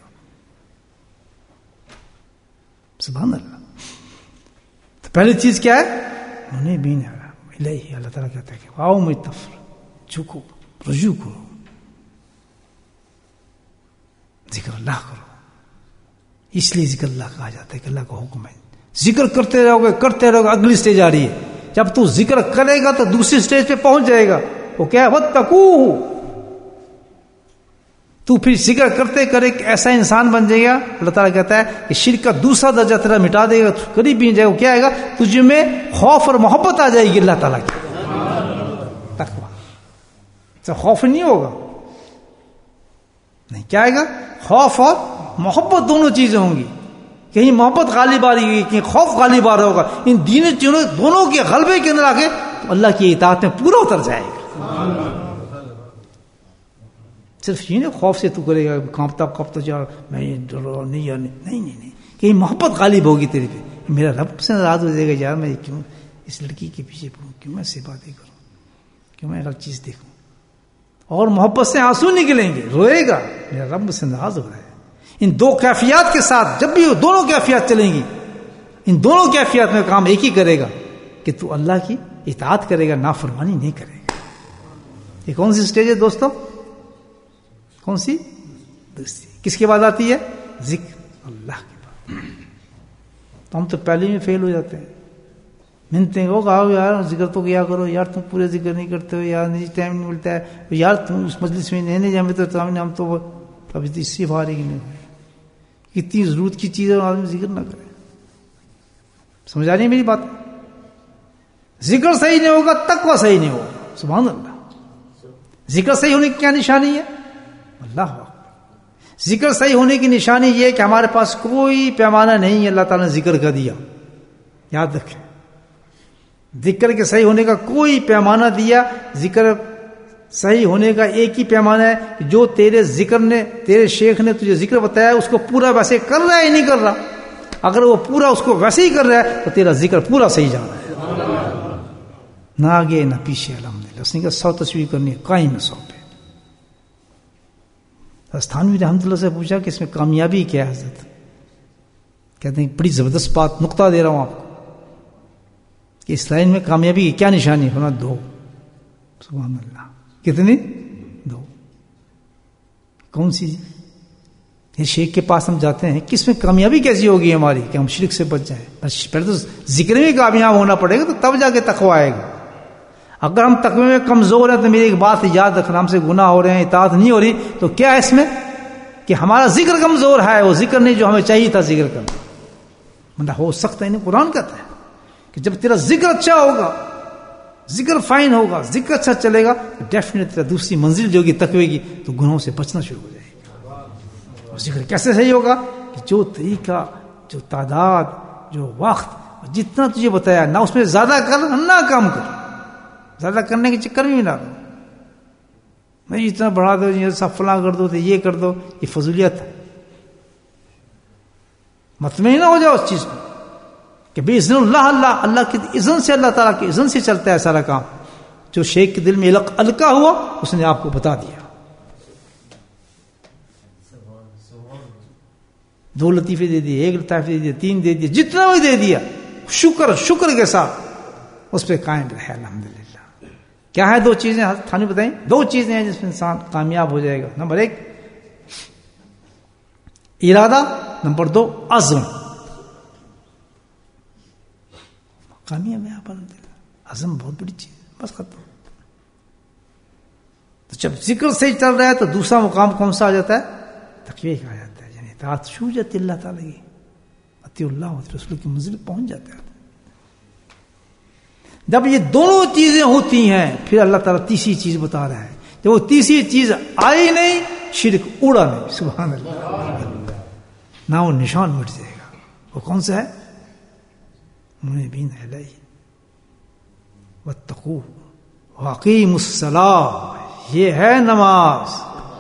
سبحان اللہ. تو پہلی چیز کیا ہے؟ انہیں بھی نہیں. اللہ تعالیٰ کہتا ہے کہ آؤ میں تفر، جھکو، رجوع کرو، ذکر اللہ کرو. اس لیے ذکر اللہ کہا جاتا ہے کہ اللہ کا حکم ہے. ذکر کرتے رہو گے. اگلی سٹیج آ رہی ہے. جب تو ذکر کرے گا تو دوسری سٹیج پہ پہنچ جائے گا. وہ کیا ہے؟ واتقوہ. تو پھر ذکر کرتے کرے ایک ایسا انسان بن جائے گا. اللہ تعالیٰ کہتا ہے کہ شرک کا دوسرا درجہ تیرا مٹا دے گا. قریب بھی جائے گا. کیا آئے گا؟ تجھ میں خوف اور محبت آ جائے گی اللہ تعالیٰ کی. تقویٰ تو خوف نہیں ہوگا. نہیں، کیا آئے گا؟ خوف اور محبت دونوں چیزیں ہوں گی. کہیں محبت غالب آ رہی ہے، کہیں خوف غالب آ رہا ہوگا. ان دونوں کے غلبے کے اندر آ کے تو اللہ کی اطاعت میں پورا اتر جائے گا. صرف یہ نہیں خوف سے تو کرے گا کانپتا یار میں ڈر نہیں یار نہیں. کہیں محبت غالب ہوگی تیرے پہ. میرا رب سے ناراض ہو جائے گا، یار میں کیوں اس لڑکی کے پیچھے پڑوں، کیوں میں ایسی باتیں کروں، کیوں میں غلط چیز دیکھوں. اور محبت سے آنسو نکلیں گے، روئے گا، میرا رب سے ناراض ہو رہا ہے. ان دو کیفیات کے ساتھ جب بھی دونوں کیفیات چلیں گی، ان دونوں کیفیات میں کام ایک ہی کرے گا کہ تو اللہ کی اطاعت کرے گا، نافرمانی نہیں کرے گا. یہ کون سی سٹیج ہے دوستو؟ کون سی؟ دوسری. کس کے بعد آتی ہے؟ ذکر اللہ کے بعد. تو ہم تو پہلے میں فیل ہو جاتے ہیں. منتیں ہو کہا یار ذکر تو کیا کرو، یار تم پورے ذکر نہیں کرتے ہو، یار نہیں ٹائم نہیں ملتا ہے، یار تم اس مجلس میں نہیں جامے تو ہم تو ابھی تو اس سے فارغ نہیں ہوئے. کتنی ضرورت کی چیز ہے آدمی ذکر نہ کرے. سمجھ آ رہی ہے میری بات؟ ذکر صحیح نہیں ہوگا تقویٰ صحیح نہیں ہوگا. سبحان اللہ. ذکر صحیح ہونے کی کیا نشانی ہے؟ اللہ اکبر. ذکر صحیح ہونے کی نشانی یہ کہ ہمارے پاس کوئی پیمانہ نہیں ہے. اللہ تعالیٰ نے ذکر کر دیا، یاد رکھیں. ذکر کے صحیح ہونے کا کوئی پیمانہ دیا. ذکر صحیح ہونے کا ایک ہی پیمانہ ہے کہ جو تیرے ذکر نے، تیرے شیخ نے تجھے ذکر بتایا اس کو پورا ویسے کر رہا ہے یا نہیں کر رہا. اگر وہ پورا اس کو ویسے ہی کر رہا ہے تو تیرا ذکر پورا صحیح جا رہا ہے، نہ آگے نہ پیچھے. الحمدللہ. اس نے کہا 100 تصویر کرنی ہے، قائم ہے 100 پہ. استھانوی رحمۃ اللہ سے پوچھا کہ اس میں کامیابی کیا ہے حضرت؟ کہتے ہیں بڑی زبردست بات، نقطہ دے رہا ہوں آپ کو کہ اس لائن میں کامیابی کی کیا نشانی ہے. 2. سبحان اللہ. کتنی؟ 2. کون سی؟ یہ شیخ کے پاس ہم جاتے ہیں، کس میں کامیابی کیسی ہوگی ہماری کہ ہم شرک سے بچ جائیں. پہلے تو ذکر میں کامیاب ہونا پڑے گا تو تب جا کے تقویٰ آئے گا. اگر ہم تقوی میں کمزور ہیں تو میری ایک بات یاد رکھنا، ہم سے گناہ ہو رہے ہیں، اطاعت نہیں ہو رہی، تو کیا ہے اس میں کہ ہمارا ذکر کمزور ہے. وہ ذکر نہیں جو ہمیں چاہیے تھا ذکر کرنا. مطلب ہو سکتا ہے نہیں. قرآن کہتا ہے کہ جب تیرا ذکر اچھا ہوگا، ذکر فائن ہوگا، ذکر اچھا چلے گا تو ڈیفینیٹ تیرا دوسری منزل جو ہوگی تقوی کی تو گناہوں سے بچنا شروع ہو جائے گا. اور ذکر کیسے صحیح ہوگا کہ جو طریقہ، جو تعداد، جو وقت، جتنا تجھے بتایا نہ اس میں زیادہ کر نہ کم کر. زیادہ کرنے کے چکر میں بھی نہ رہو. نہیں اتنا بڑھا دو، یہ سب فلاں کر دو تو یہ کر دو، یہ فضولیت ہے. مطمئن نہ ہو جاؤ اس چیز پہ کہ بِإِذْنِ اللہ، اللہ کی اذن سے، اللہ تعالیٰ کی اذن سے چلتا ہے سارا کام. جو شیخ کے دل میں القا ہوا اس نے آپ کو بتا دیا. 2 لطیفے دے دیے، 1 لطیفہ دے دیا، 3 دے دیا، جتنا بھی دے دیا، شکر کے ساتھ اس پہ قائم رہے. الحمدللہ. کیا ہے 2 چیزیں تھانی بتائیں؟ 2 چیزیں ہیں جس میں انسان کامیاب ہو جائے گا. نمبر 1 ارادہ، نمبر 2 عزم. کامیاب ہے آپ. عزم بہت بڑی چیز ہے. بس ختم. تو جب ذکر صحیح چل رہا ہے تو دوسرا مقام کون سا آ جاتا ہے؟ تقوی کا آ جاتا ہے. یعنی اطاعت شو جاتی اللہ تعالیٰ کی، اطیع اللہ و رسول کی منزل پہنچ جاتا ہے. جب یہ دونوں چیزیں ہوتی ہیں پھر اللہ تعالیٰ تیسری چیز بتا رہا ہے. جب وہ تیسری چیز آئی نہیں شرک اڑا نہیں. سبحان اللہ. نہ وہ نشان مٹ جائے گا. وہ کون سا ہے؟ منیبین الیہ واتقوا واقیموا الصلاۃ. یہ ہے نماز.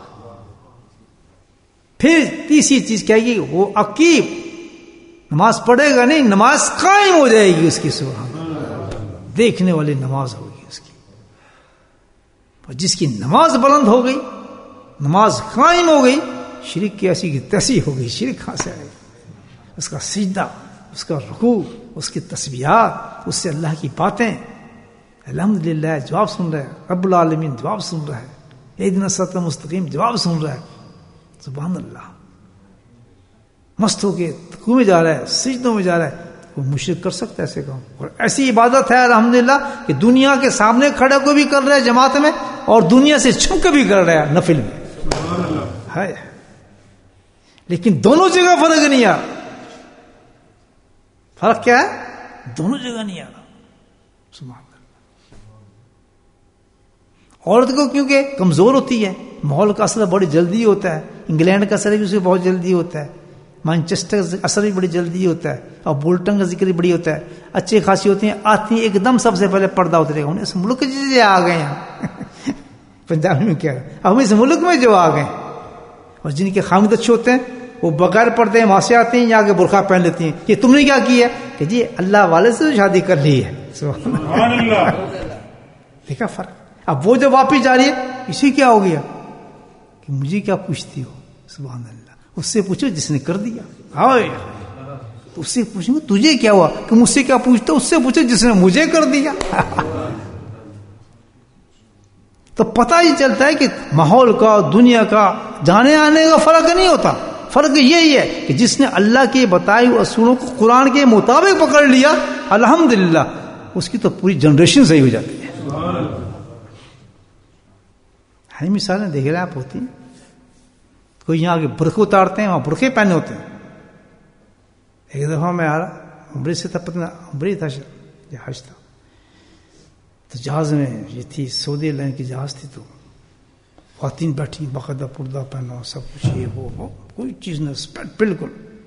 پھر تیسری چیز کیا ہے؟ وہ عقیب. نماز پڑھے گا نہیں، نماز قائم ہو جائے گی اس کی. سبحان اللہ. دیکھنے والی نماز ہوگی اس کی. اور جس کی نماز بلند ہو گئی، نماز قائم ہو گئی، شرک کی ایسی کی تیسی ہو گئی. شرک کہاں سے آئے گا؟ اس کا سجدہ، اس کا رکوع، اس کی تسبیحات، اس سے اللہ کی باتیں. الحمدللہ جواب سن رہا ہے، رب العالمین جواب سن رہا ہے، اہدنا الصراط المستقیم جواب سن رہا ہے. سبحان اللہ. مست ہو کے رکوع میں جا رہا ہے، سجدوں میں جا رہا ہے. وہ مشرک کر سکتا ہے ایسے کام؟ اور ایسی عبادت ہے الحمدللہ کہ دنیا کے سامنے کھڑے کو بھی کر رہے ہیں جماعت میں، اور دنیا سے چھپ کے بھی کر رہے ہیں نفل میں. ہے لیکن دونوں جگہ فرق نہیں آ رہا. فرق کیا ہے؟ دونوں جگہ نہیں آ رہا. سبحان اللہ. عورت کو کیونکہ کمزور ہوتی ہے، ماحول کا اثر بڑی جلدی ہوتا ہے. انگلینڈ کا اثر بھی اسے بہت جلدی ہوتا ہے، مانچسٹر کا اثر بھی بڑی جلدی ہوتا ہے، اور بولٹن کا ذکر بھی بڑی ہوتا ہے. اچھی خاصی ہوتی ہیں، آتی ہیں ایک دم سب سے پہلے پردہ اترے گا. اس ملک کے جیسے آ گئے ہیں پنجاب میں کیا اب اس ملک میں جو آ گئے، اور جن کے خامد اچھے ہوتے ہیں وہ بغیر پردے ہیں وہاں سے آتے ہیں، یہاں کے برقع پہن لیتی ہیں. کہ تم نے کیا کیا کہ جی اللہ والے سے شادی کر لی ہے. سبحان اللہ. دیکھا فرق. اب وہ جو واپس جا رہی ہے، اسی کیا ہو گیا کہ مجھے کیا پوچھتی ہو. سبحان اللہ. اس سے پوچھو جس نے کر دیا. تو اس سے پوچھیں گے تجھے کیا ہوا، کہ مجھ سے کیا پوچھتا. اس سے پوچھو جس نے مجھے کر دیا. تو پتہ ہی چلتا ہے کہ ماحول کا، دنیا کا، جانے آنے کا فرق نہیں ہوتا. فرق یہی ہے کہ جس نے اللہ کے بتائے ہوئے اصولوں کو قرآن کے مطابق پکڑ لیا، الحمدللہ اس کی تو پوری جنریشن صحیح ہو جاتی ہے. ہے مثالیں دیکھ رہے آپ ہوتی ہیں. کوئی یہاں کے برقع اتارتے ہیں، وہاں برقعے پہنے ہوتے ہیں. ایک دفعہ میں آ رہا عمرے سے تھا، پتہ عمرے تھا جہاز تھا، تو جہاز میں یہ تھی سعودی لائن کی جہاز تھی. تو خواتین بیٹھی باقاعدہ پردہ پہنا سب کچھ، یہ وہ کوئی چیز نہ، بالکل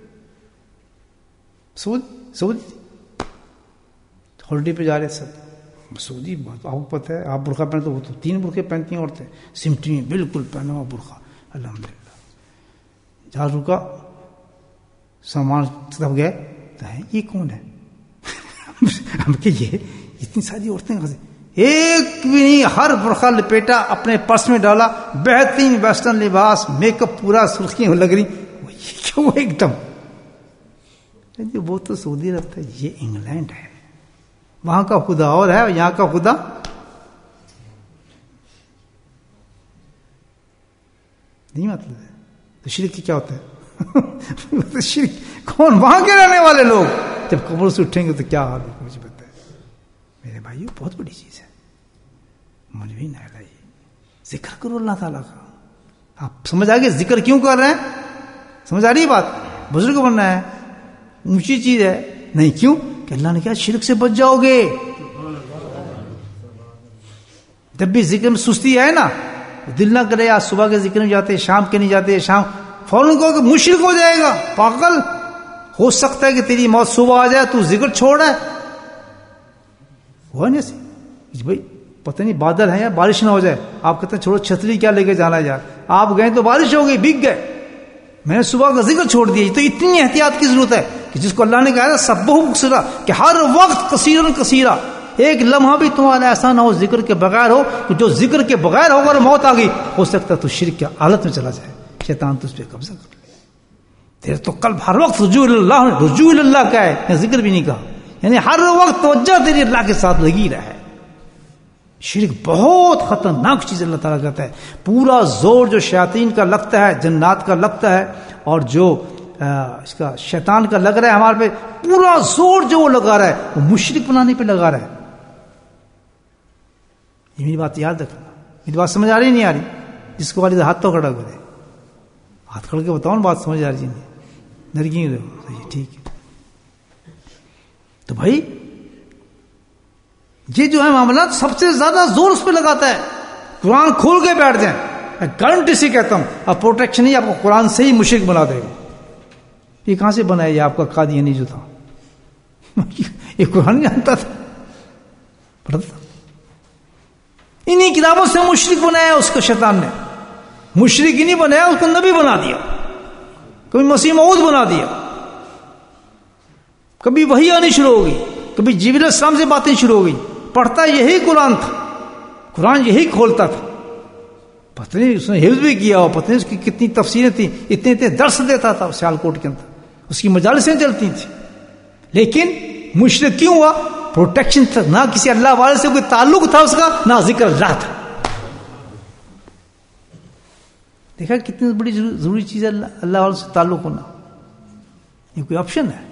سعودی ہالیڈے پہ جا رہے سب. سعودی آپ کو پتہ ہے، آپ برقع پہنتے وہ تو 3 برقعے پہنتی ہیں عورتیں، سمٹی میں بالکل پہنا ہوا برقع. الحمدللہ. جہاز رکا، سامان سب گئے. یہ کون ہے؟ ہم کہ یہ اتنی ساری عورتیں کہاں سے؟ ایک بھی نہیں. ہر برقع لپیٹا، اپنے پرس میں ڈالا، بہترین ویسٹرن لباس، میک اپ پورا، سرخیاں لگ رہی. یہ کیوں ایک دم؟ وہ تو سعودی رہتا ہے، یہ انگلینڈ ہے، وہاں کا خدا اور ہے، یہاں کا خدا. نہیں مطلب ہے. تو شرک کی کیا ہوتا ہے؟ شرک کون؟ وہاں کے رہنے والے لوگ جب قبر سے اٹھیں گے تو کیا حال ہے مجھے بتائیں. میرے بھائیو بہت بڑی چیز ہے. منوین ہے ذکر کرو اللہ تعالیٰ کا. آپ سمجھ آ گئے ذکر کیوں کر رہے ہیں؟ سمجھ آ رہی بات؟ بزرگ بننا ہے، اونچی چیز ہے. نہیں کیوں؟ کہ اللہ نے کہا شرک سے بچ جاؤ گے. جب بھی ذکر میں سستی ہے نا، دل نہ کرے آج صبح کے ذکر میں جاتے، شام کے نہیں جاتے، شام فوراً کہو کہ مشرک ہو جائے گا. پاگل، ہو سکتا ہے کہ تیری موت صبح آ جائے تو ذکر چھوڑ ہے. ہوا نہیں بھائی پتہ نہیں بادل ہے یا بارش نہ ہو جائے، آپ کہتے ہیں چھوڑو چھتری کیا لے کے جانا ہے یار. آپ گئے تو بارش ہو گئی، بھیگ گئے، میں نے صبح کا ذکر چھوڑ دیا. تو اتنی احتیاط کی ضرورت ہے کہ جس کو اللہ نے کہا ہے سبحوا بکرا، کہ ہر وقت کثیرن کثیرا، ایک لمحہ بھی تمہارا ایسا نہ ہو ذکر کے بغیر ہو کہ جو ذکر کے بغیر ہو اگر موت آ گئی ہو سکتا ہے تو شرک کی حالت میں چلا جائے، شیطان تجھ پہ قبضہ کر لے. تیرے تو قلب ہر وقت رجوع اللہ کا ہے، ذکر بھی نہیں کہا. یعنی ہر وقت توجہ تیری اللہ کے ساتھ لگی رہے. شرک بہت خطرناک چیز اللہ تعالیٰ کہتا ہے. پورا زور جو شیاطین کا لگتا ہے، جنات کا لگتا ہے، اور جو اس کا شیطان کا لگ رہا ہے ہمارے پہ، پورا زور جو وہ لگا رہا ہے وہ مشرک بنانے پہ لگا رہا ہے. یہ میری بات یاد رکھنا. میری بات سمجھ آ رہی نہیں آ رہی؟ جس کو والد ہاتھ تو کھڑا کرے، ہاتھ کھڑ کے بتاؤ نا بات سمجھ آ رہی نہیں. نرگی رہو ٹھیک ہے. تو بھائی یہ جو ہے معاملات سب سے زیادہ زور اس پہ لگاتا ہے. قرآن کھول کے بیٹھ جائیں, میں گارنٹی سے کہتا ہوں اب پروٹیکشن نہیں, آپ کو قرآن سے ہی مشرک بنا دے گا. یہ کہاں سے بنایا یہ آپ کا قادیانی جو تھا؟ یہ قرآن جانتا تھا, پڑھتا تھا. انہی کتابوں سے مشرک بنایا اس کو شیطان نے. مشرک ہی نہیں بنایا, اس کو نبی بنا دیا, کبھی مسیح موعود بنا دیا, کبھی وحی آنی شروع ہو گئی, کبھی جبریل علیہ السلام سے باتیں شروع ہو گئی. پڑھتا یہی قرآن تھا, قرآن یہی کھولتا تھا. پتہ نہیں اس نے حفظ بھی کیا ہو, پتہ نہیں اس کی کتنی تفسیریں تھیں, اتنے درس دیتا تھا سیالکوٹ کے اندر, اس کی مجالسیں چلتی تھیں. لیکن مشرک کیوں ہوا؟ پروٹیکشن تھا, نہ کسی اللہ والے سے کوئی تعلق تھا اس کا, نہ ذکر اللہ تھا. دیکھا کتنی بڑی ضروری چیز ہے اللہ والوں سے تعلق ہونا. یہ کوئی آپشن ہے؟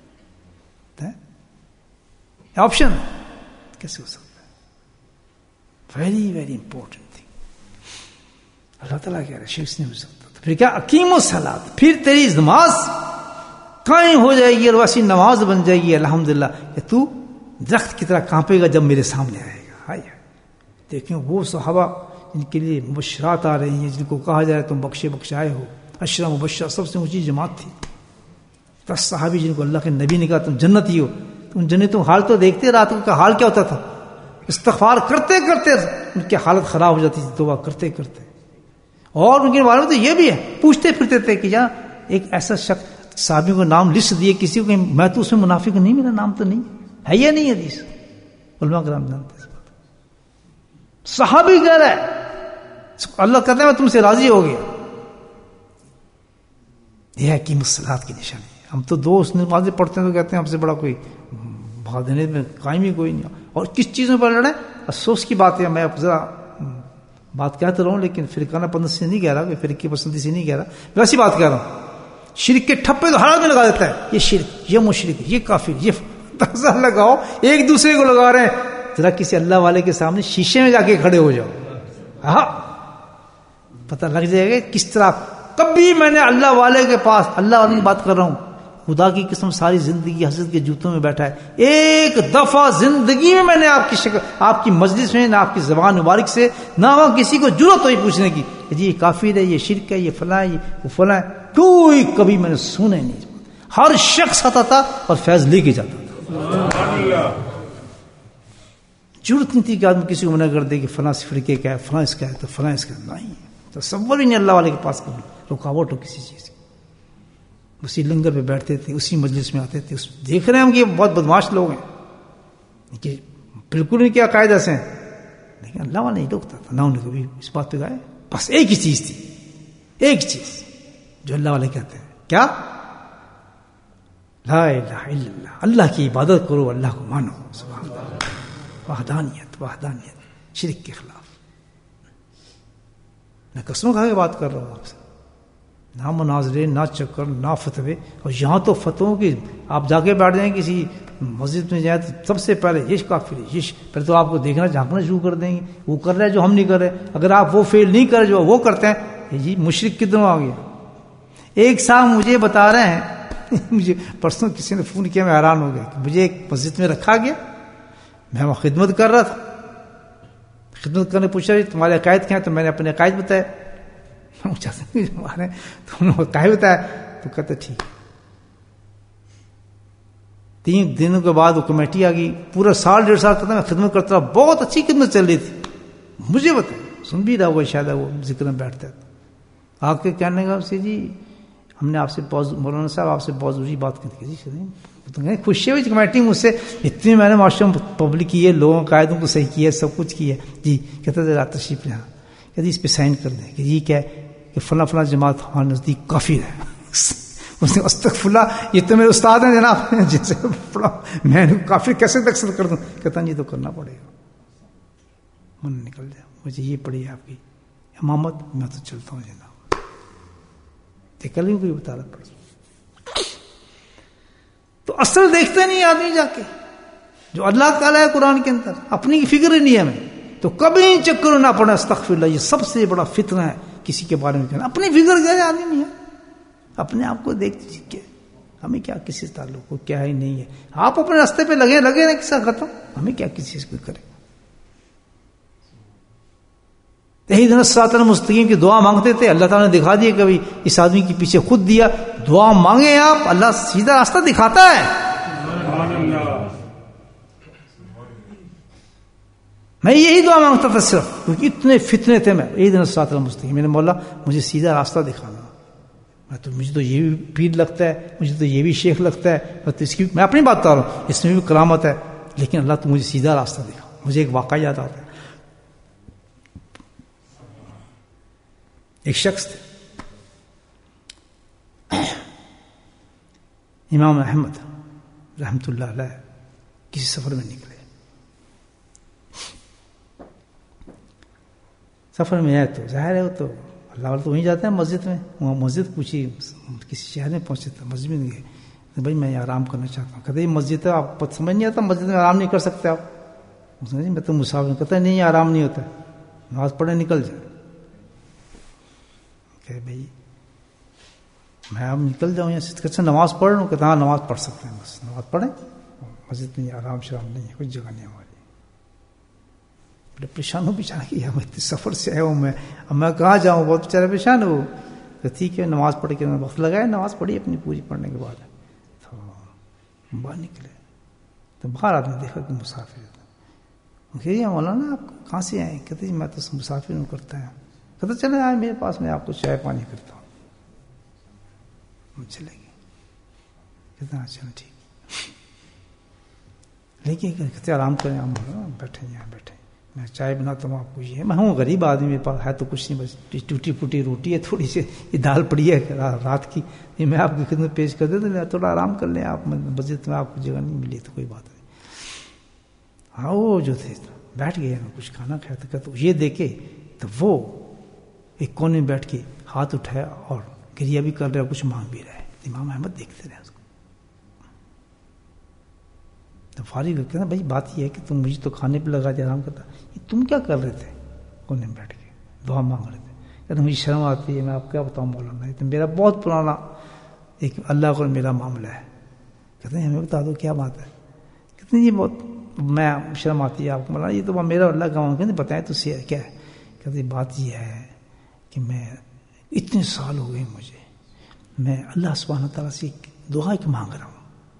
آپشن کیسے ہو سکتا ہے؟ Very very important thing. اللہ تعالیٰ کہہ رہے شرک نہیں ہو سکتا. پھر کیا؟ اقیم الصلاۃ, پھر تیری نماز قائم ہو جائے گی اور ویسی نماز بن جائے گی الحمدللہ کہ تو درخت کی طرح کانپے گا جب میرے سامنے آئے گا. ہائے دیکھیں وہ صحابہ جن کے لیے مبشرات آ رہی ہیں, جن کو کہا جائے تم بخشے بخشائے ہو, عشرہ مبشرہ سب سے اونچی جماعت تھی. 10 صحابی جن کو اللہ کے نبی نے کہا تم جنتی ہو. ان جنتوں حال تو دیکھتے, رات کا حال کیا ہوتا تھا, استغفار کرتے کرتے ان کی حالت خراب ہو جاتی تھی, توبہ کرتے کرتے. اور ان کے بارے میں تو یہ بھی ہے, پوچھتے پھرتے تھے کہ یہاں ایک ایسا شخص, صحابیوں کو نام لسٹ دیے کسی کو, میں تو اس میں منافق نہیں, میرا نام تو نہیں ہے, یا نہیں حدیث؟ علماء کرام جانتے ہیں. صحابی کہہ رہا ہے, اللہ کہتا ہے میں تم سے راضی ہو گیا. یہ ہے قیمت صلاۃ کی نشانی. ہم تو دوست نمازیں پڑھتے ہیں تو کہتے ہیں ہم سے بڑا کوئی بھاگ دینے میں قائم ہی کوئی نہیں. اور کس چیزوں پر لڑیں؟ افسوس کی بات ہے, میں ذرا بات کہتا رہا ہوں لیکن فرقانہ پسندی سے نہیں کہہ رہا, فرقی پسندی سے نہیں کہہ رہا, ویسی بات کہہ رہا ہوں. شرک کے ٹھپے تو ہر آدمی لگا دیتا ہے, یہ شرک, یہ مشرک, یہ کافر, یہ تازہ لگاؤ, ایک دوسرے کو لگا رہے ہیں. ذرا کسی اللہ والے کے سامنے شیشے میں جا کے کھڑے ہو جاؤ, ہاں پتہ لگ جائے گا کس طرح. کبھی میں نے اللہ والے کے پاس, اللہ والے کی بات کر رہا ہوں, خدا کی قسم ساری زندگی حضرت کے جوتوں میں بیٹھا ہے, ایک دفعہ زندگی میں نے آپ کی شکل, آپ کی مجلس میں, نہ آپ کی زبان مبارک سے, نہ وہاں کسی کو جرأت ہوئی پوچھنے کی کہ جی یہ کافر ہے, یہ شرک ہے, یہ فلاں ہے, وہ فلاں ہے, کوئی کبھی میں نے سنے نہیں. ہر شخص آتا تھا اور فیض لے کے جاتا تھا. ضرورت نہیں تھی کہ آدمی کسی کو منع کر دے کہ فلاں فرقے کا ہے, فلاں اس کا ہے, تو فلاں اس کا نہیں. تصور ہی نہیں اللہ والے کے پاس کبھی رکاوٹ ہو کسی چیز کی. اسی لنگر پہ بیٹھتے تھے, اسی مجلس میں آتے تھے. دیکھ رہے ہیں ہم کہ یہ بہت بدماش لوگ ہیں کہ بالکل ان کے عقائد ایسے ہیں, لیکن اللہ والا نہیں روکتا تھا, نہ انہیں کبھی اس بات پہ گائے. بس ایک ہی چیز تھی, ایک چیز جو اللہ والے کہتے ہیں, کیا؟ لا الہ الا اللہ, اللہ کی عبادت کرو, اللہ کو مانو, سبحان اللہ, وحدانیت, وحدانیت, شرک کے خلاف. میں قسموں کھا کے بات کر رہا ہوں آپ سے, نہ مناظرے, نہ چکر, نہ فتوے. اور یہاں تو فتووں کی, آپ جا کے بیٹھ جائیں کسی مسجد میں جائیں تو سب سے پہلے یہ کافر ہے, یہ پہلے تو آپ کو دیکھنا جھانکنا شروع کر دیں گے, وہ کر رہے ہیں جو ہم نہیں کر رہے. اگر آپ وہ فیل نہیں کر رہے جو وہ کرتے ہیں, یہ مشرک کدھروں آ گیا. ایک صاحب مجھے بتا رہے ہیں, مجھے پرسوں کسی نے فون کیا, میں حیران ہو گیا کہ مجھے ایک مسجد میں رکھا گیا, میں وہاں خدمت کر رہا تھا. خدمت کرنے پوچھا تمہارے عقائد کیا ہیں, تو میں نے اپنے عقائد بتائے. ہمارے تو انہوں نے عقائد بتایا, تو کہتے ٹھیک. 3 دنوں کے بعد وہ کمیٹی آ گئی, پورا 1.5 سال تک میں خدمت کرتا رہا, بہت اچھی خدمت چل رہی تھی. مجھے بتایا, سن بھی رہا ہوا شاید وہ ذکر میں بیٹھتا تھا, آ کے کہنے کا سے جی ہم نے آپ سے مولانا صاحب آپ سے بہت ضروری بات کی تھی. خوشی ہوئی کمیٹی مجھ سے, اتنی میں نے معاشرے میں پبلک کی ہے, لوگوں قائدوں کو صحیح کیا ہے, سب کچھ کیا ہے. جی کہتے تھے رات تشریف لے, کہ اس پہ سائن کر دیں کہ جی کیا ہے کہ فلاں فلاں جماعت ہمارے نزدیک کافر ہے. اس نے استغفراللہ, یہ تو میرے استاد ہیں جناب, جن سے پڑھا, میں کافر کیسے تقسیم کر دوں؟ کہتا نہیں, تو کرنا پڑے گا. من نکل جائے, مجھے یہ پڑی ہے آپ کی امامت, میں تو چلتا ہوں جناب. کل ہی کوئی بتا رہا پڑ. تو اصل دیکھتے نہیں آدمی جا کے, جو اللہ تعالیٰ ہے قرآن کے اندر, اپنی فکر ہی نہیں ہے ہمیں, تو کبھی چکر نہ پڑے. استغفر اللہ, یہ سب سے بڑا فتنہ ہے کسی کے بارے میں کہنا. اپنی فکر کرے آدمی نہیں ہے, اپنے آپ کو دیکھ کے ہمیں کیا کسی سے تعلق کو کیا ہی نہیں ہے. آپ اپنے راستے پہ لگے نا کسی کا ختم, ہمیں کیا کسی چیز کو کرے. یہی دن الصراط المستقیم کی دعا مانگتے تھے, اللہ تعالیٰ نے دکھا دیا. کبھی اس آدمی کے پیچھے خود دیا, دعا مانگے آپ, اللہ سیدھا راستہ دکھاتا ہے. میں یہی دعا مانگتا تھا صرف, کیونکہ اتنے فتنے تھے. میں یہی دن الصراط المستقیم, میں نے مولا مجھے سیدھا راستہ دکھانا. مجھے تو یہ بھی پیر لگتا ہے, مجھے تو یہ بھی شیخ لگتا ہے, میں اپنی بات کر رہا ہوں, اس میں بھی کرامت ہے, لیکن اللہ تو مجھے سیدھا راستہ دکھا. مجھے ایک واقعہ یاد آتا ہے. ایک شخص تھے امام احمد رحمۃ اللہ علیہ, کسی سفر میں نکلے. سفر میں آئے تو ظاہر ہے وہ تو اللہ والے تو وہیں جاتے ہیں مسجد میں. وہاں مسجد پوچھی, کسی شہر میں پہنچے تھے, مسجد میں گئے. بھائی میں آرام کرنا چاہتا ہوں. کہتے یہ مسجد ہے, آپ سمجھ نہیں آتا مسجد میں آرام نہیں کر سکتے آپ. میں تو مسافر. کہتا نہیں آرام نہیں ہوتا, نماز پڑھنے نکل جائے. کہ بھائی میں اب نکل جاؤں یہاں سے, کہتے نماز پڑھ لوں. کہتے ہاں نماز پڑھ سکتے ہیں, بس نماز پڑھیں, مسجد میں آرام شرام نہیں ہے, کچھ جگہ نہیں ہماری. بڑے پریشان ہو بیچارہ کہ میں اتنے سفر سے آیا ہوں, میں اب میں کہاں جاؤں, بہت بیچارہ پریشان ہو. تو ٹھیک ہے نماز پڑھ کے وقت لگایا, نماز پڑھی اپنی پوری پڑھنے کے بعد تو باہر نکلے. تو باہر آدمی دیکھا کہ مسافر ہے. کہ مولانا آپ کہاں سے آئے؟ کہتے میں تو مسافر ہوں, کرتا ہے. کہتے چلے آئے میرے پاس, میں آپ کو چائے پانی کرتا ہوں. ہم چلے گئے. کہتے ہیں چلو ٹھیک, لیکن کہتے آرام کریں, ہم بیٹھے یہاں بیٹھے, میں چائے بناتا ہوں آپ کو. یہ میں ہوں غریب آدمی, میرے پاس ہے تو کچھ نہیں, بس ٹوٹی پھوٹی روٹی ہے, تھوڑی سی یہ دال پڑی ہے رات کی, یہ میں آپ کی خدمت پیش کر دیتا, تھوڑا آرام کر لیں آپ. مسجد میں آپ کو جگہ نہیں ملی تو کوئی بات نہیں. ہاں وہ جو تھے بیٹھ گئے, کچھ کھانا کھایا تھا. تو یہ دیکھے تو وہ ایک کونے میں بیٹھ کے ہاتھ اٹھایا اور گریہ بھی کر رہے اور کچھ مانگ بھی رہے. امام احمد دیکھتے رہے اس کو. تو فارغ کہتے ہیں بھائی بات یہ ہے کہ تم مجھے تو کھانے پہ لگا دیا, آرام کرتا, یہ تم کیا کر رہے تھے؟ کونے میں بیٹھ کے دعا مانگ رہے تھے. کہتے مجھے شرم آتی ہے, میں آپ کیا بتاؤں مولانا, یہ تو میرا بہت پرانا ایک اللہ کو میرا معاملہ ہے. کہتے ہیں ہمیں بتا دو کیا بات ہے. کہتے ہیں یہ بہت میں شرم آتی ہے آپ کو مولانا, یہ تو میرا اللہ کا معاملہ. کہتے بتائیں تو کیا ہے؟ کہتے بات یہ ہے کہ میں اتنے سال ہو گئے مجھے, میں اللہ سبحانہ تعالیٰ سے دعا ایک مانگ رہا ہوں,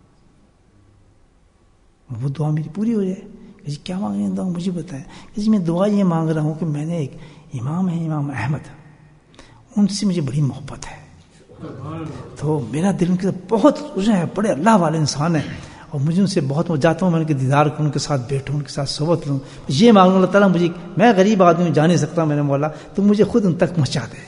وہ دعا میری پوری ہو جائے. کہ جی کیا مانگ رہے ہیں, مجھے بتائیں. کہ جی میں دعا یہ مانگ رہا ہوں کہ میں نے ایک امام ہے, امام احمد, ان سے مجھے بڑی محبت ہے. تو میرا دل ان کے ساتھ بہت رجوع ہے, بڑے اللہ والے انسان ہیں, اور مجھے ان سے بہت جاتا ہوں, میں ان کے دیدار کروں, ان کے ساتھ بیٹھوں, ان کے ساتھ صحبت لوں. یہ مانگوں اللہ تعالیٰ مجھے, میں غریب آدمی ہوں, جا نہیں سکتا, میں نے مولا تو مجھے خود ان تک پہنچا دے.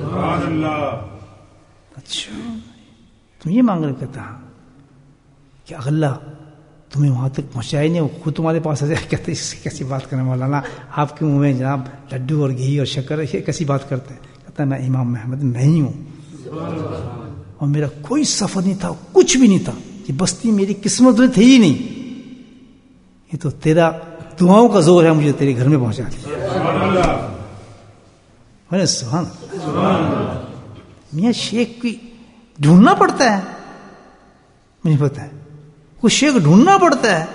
اچھا تم یہ مانگ رہے؟ کہتا ہاں. کہ اللہ تمہیں وہاں تک پہنچایا نہیں, وہ خود تمہارے پاس آ جائے. کہتے اس سے کیسی بات کریں مولانا, آپ کے منہ میں جناب لڈو اور گھی اور شکر ہے, یہ کیسی بات کرتے ہیں. کہتا ہے میں امام احمد میں ہی ہوں, اور میرا کوئی سفر نہیں تھا, کچھ بھی نہیں تھا, یہ بستی میری قسمت میں تھی ہی نہیں, یہ تو تیرا دعاؤں کا زور ہے مجھے تیرے گھر میں پہنچا دیا. سبحان اللہ. میاں شیخ کی ڈھونڈنا پڑتا ہے, مجھے پتا ہے کوئی شیخ ڈھونڈنا پڑتا ہے.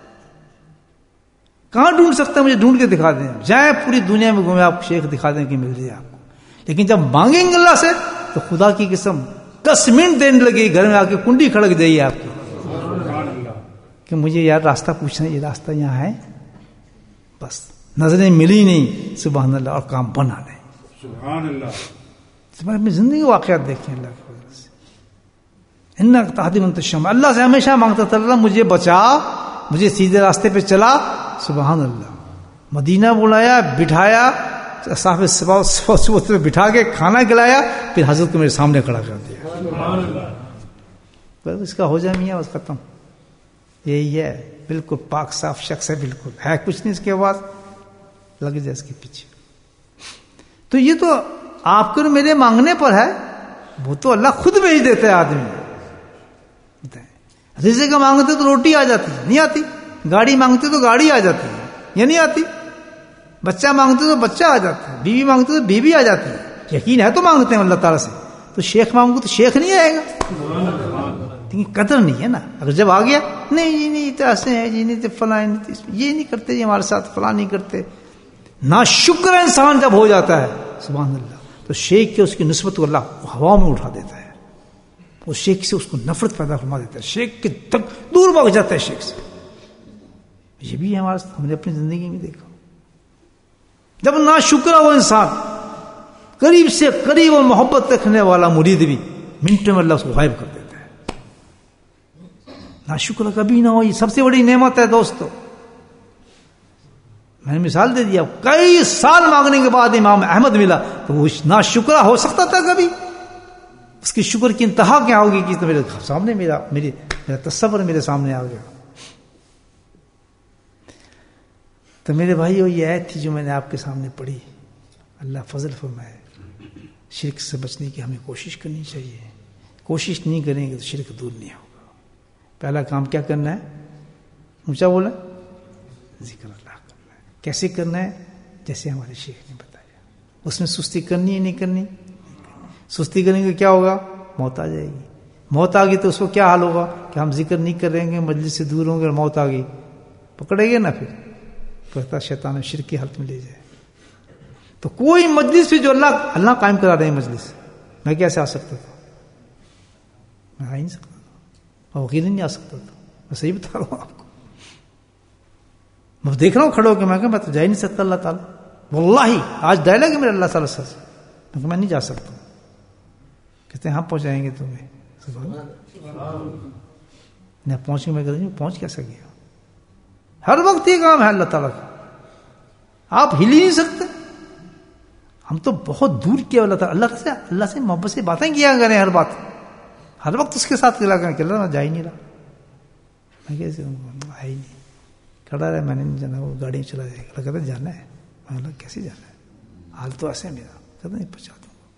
کہاں ڈھونڈ سکتا ہے؟ مجھے ڈھونڈ کے دکھا دیں, جائیں پوری دنیا میں گھومے, آپ شیخ دکھا دیں کہ مل جائے آپ کو. لیکن جب مانگیں گے اللہ سے تو خدا کی قسم 10 منٹ دینے لگے, گھر میں آ کے کنڈی کھڑک جائیے آپ کی کہ مجھے یار راستہ پوچھنا, یہ راستہ یہاں ہے, بس نظریں ملی نہیں, سبحان اللہ, اور کام بنا نہیں. سبحان اللہ. اپنی زندگی واقعات دیکھیں اللہ کی وجہ سے. انک تہدی من تشاء, اللہ سے ہمیشہ مانگتا تھا اللہ مجھے بچا, مجھے سیدھے راستے پہ چلا. سبحان اللہ. مدینہ بلایا, بٹھایا, صاحب صبح بٹھا کے کھانا کھلایا, پھر حضرت کو میرے سامنے کھڑا کر دیا. سبحان اللہ. بس اس کا ہو جائے میاں, بس ختم. یہی ہے, بالکل پاک صاف شخص ہے, بالکل ہے کچھ نہیں, اس کے بعد لگ جائے اس کے پیچھے. تو یہ تو آپ کو میرے مانگنے پر ہے, وہ تو اللہ خود بھیج دیتا ہے آدمی. رزق کا مانگتے تو روٹی آ جاتی ہے, نہیں آتی. گاڑی مانگتے تو گاڑی آ جاتی ہے, یا نہیں آتی. بچہ مانگتے تو بچہ آ جاتا ہے, بیوی مانگتے تو بیوی آ جاتی ہے. یقین ہے تو مانگتے ہیں اللہ تعالیٰ سے. تو شیخ مانگو تو شیخ نہیں آئے گا, لیکن قدر نہیں ہے نا. اگر جب آ گیا نہیں جی نہیں تو ایسے ہیں جی نہیں تو فلاں یہ نہیں کرتے جی ہمارے ساتھ فلاں نہیں کرتے. ناشکر انسان جب ہو جاتا ہے سبحان اللہ تو شیخ کے اس کی نسبت کو اللہ ہوا میں اٹھا دیتا ہے. اس شیخ سے اس کو نفرت پیدا فرما دیتا ہے. شیخ کے تک دور بھاگ جاتا ہے شیخ سے. یہ بھی ہمارے ساتھ ہم نے اپنی زندگی میں دیکھا. جب ناشکر وہ انسان قریب سے قریب و محبت رکھنے والا مرید بھی منٹوں میں اللہ اس کو غائب کر دیتا ہے. ناشکر کبھی نہ ہو. یہ سب سے بڑی نعمت ہے دوستو. میں نے مثال دے دیا کئی سال مانگنے کے بعد امام احمد ملا تو وہ ناشکرا ہو سکتا تھا کبھی. اس کی شکر کی انتہا کیا ہوگی کہ تو میرے سامنے میرا تصور میرے سامنے آ گیا. تو میرے بھائیو یہ آیت تھی جو میں نے آپ کے سامنے پڑھی. اللہ فضل فرمائے شرک سے بچنے کی ہمیں کوشش کرنی چاہیے. کوشش نہیں کریں گے تو شرک دور نہیں ہوگا. پہلا کام کیا کرنا ہے؟ اونچا بولا ذکر اللہ کرنا ہے. کیسے کرنا ہے؟ جیسے ہمارے شیخ نے بتایا. اس میں سستی کرنی ہے نہیں کرنی؟ سستی کریں گے کیا ہوگا؟ موت آ جائے گی. موت آ گئی تو اس کو کیا حال ہوگا کہ ہم ذکر نہیں کریں گے مجلس سے دور ہوں گے اور موت آ گئی پکڑے گے نا. پھر کہتا شیطان شرک کی حالت میں لے جائے. تو کوئی مجلس بھی جو اللہ قائم کرا رہے ہیں مجلس میں کیسے آ سکتا تھا؟ میں آ ہی نہیں سکتا تھا. اور وکیل نہیں آ سکتا تھا. میں صحیح بتا رہا ہوں آپ کو. میں دیکھ رہا ہوں کھڑے ہو کے. میں تو جا ہی نہیں سکتا اللہ تعالیٰ. واللہ آج ڈائلاگ ہے میرے اللہ تعالیٰ سے. میں نہیں جا سکتا. کہتے ہیں ہم پہنچائیں گے تمہیں. نہ پہنچ کے میں کہتا ہوں پہنچ کیسا گیا. ہر وقت یہ کام ہے اللہ تعالیٰ کا. آپ ہل ہی نہیں سکتے. ہم تو بہت دور کیا اللہ سے محبت سے باتیں کیا کریں. ہر بات ہر وقت اس کے ساتھ کلا کریں کہ اللہ جا ہی نہیں رہا. میں کیسے آیا ہی نہیں کھڑا رہا. میں نے نہیں جانا. وہ گاڑی میں چلا جائے گا. کہتا جانا ہے. میں اللہ کیسے جانا ہے حال تو ایسے ہے میرا. کہتا نہیں پہنچا دوں گا.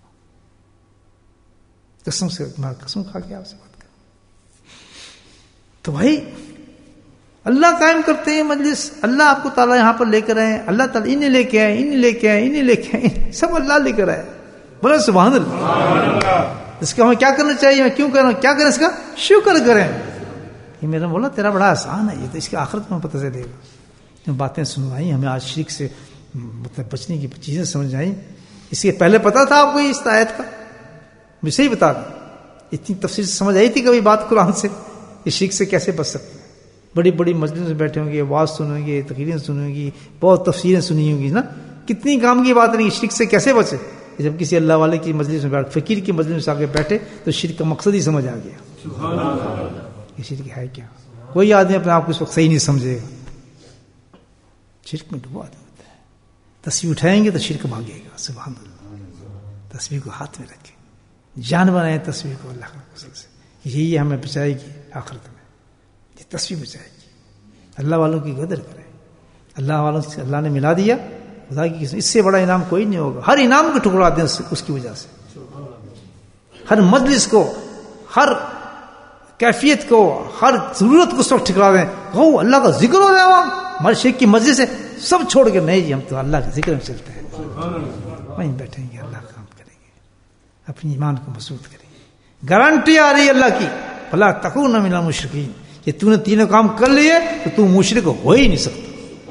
قسم سے میں قسم کھا کے آپ سے بات کروں. تو بھائی اللہ قائم کرتے ہیں مجلس. اللہ آپ کو تعالیٰ یہاں پر لے کر آئے. اللہ تعالیٰ انہیں لے کے آئے انہیں لے کے آئے انہیں لے کے آئے. سب اللہ لے کر آئے. بولے سبحان اللہ. اس کا ہمیں کیا کرنا چاہیے؟ میں کیوں کروں کیا کریں؟ اس کا شکر کریں. یہ میرا بولا تیرا بڑا آسان ہے. یہ تو اس کی آخرت میں پتہ چلے گا. باتیں سنوائی ہمیں آج شرک سے مطلب بچنے کی چیزیں سمجھ آئیں. اس کے پہلے پتا تھا آپ کو اس آیت کا؟ مجھے صحیح بتا دیں. اتنی تفصیل سے سمجھ آئی تھی کبھی بات قرآن سے یہ شرک سے کیسے بچ سکتے ہیں؟ بڑی بڑی مجلس میں بیٹھے ہوں گے واز سنیں گے تقریریں سنیں گی بہت تفسیریں سنی ہوں گی نا. کتنی کام کی بات نہیں. شرک سے کیسے بچے؟ جب کسی اللہ والے کی مجلس میں بیٹھ فقیر کی مجلس میں آ کے بیٹھے تو شرک کا مقصد ہی سمجھ آ گیا. یہ شرک ہے کیا؟ کوئی آدمی اپنے آپ کو اس وقت صحیح نہیں سمجھے گا. شرک میں ڈوبا ہوتا ہے. تصویر اٹھائیں گے تو شرک بھاگے گا. سبحان اللہ. تصویر کو ہاتھ میں رکھیں. جان بنائیں تصویر کو اللہ کا فضل سے. یہی ہمیں بچائے گی آخرت میں. یہ تصویر بچائے گی. اللہ والوں کی قدر کریں. اللہ والوں سے اللہ نے ملا دیا. خدا کی قسم اس سے بڑا انعام کوئی نہیں ہوگا. ہر انعام کو ٹکرا دیں اس کی وجہ سے. ہر مجلس کو ہر کیفیت کو ہر ضرورت کو سب ٹھکرا دیں. کہو اللہ کا ذکر ہو رہا ہے ہمارے شیخ کی مسجد سے سب چھوڑ کے نہیں جی ہم تو اللہ کے ذکر میں چلتے ہیں. وہیں بیٹھیں گے اللہ کام کریں گے. اپنی ایمان کو مضبوط کریں گے. گارنٹی آ رہی ہے اللہ کی. فلا تکونوا من المشرکین. یہ تو نے تینوں کام کر لیے تو تو مشرک ہو ہی نہیں سکتا.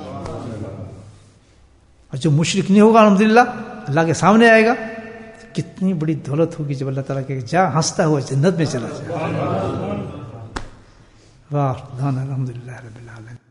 اور جو مشرک نہیں ہوگا الحمدللہ اللہ کے سامنے آئے گا. کتنی بڑی دولت ہوگی جب اللہ تعالیٰ کہ جا ہنستا ہوا جنت میں چلا جائے. واہ الحمدللہ رب العالمین.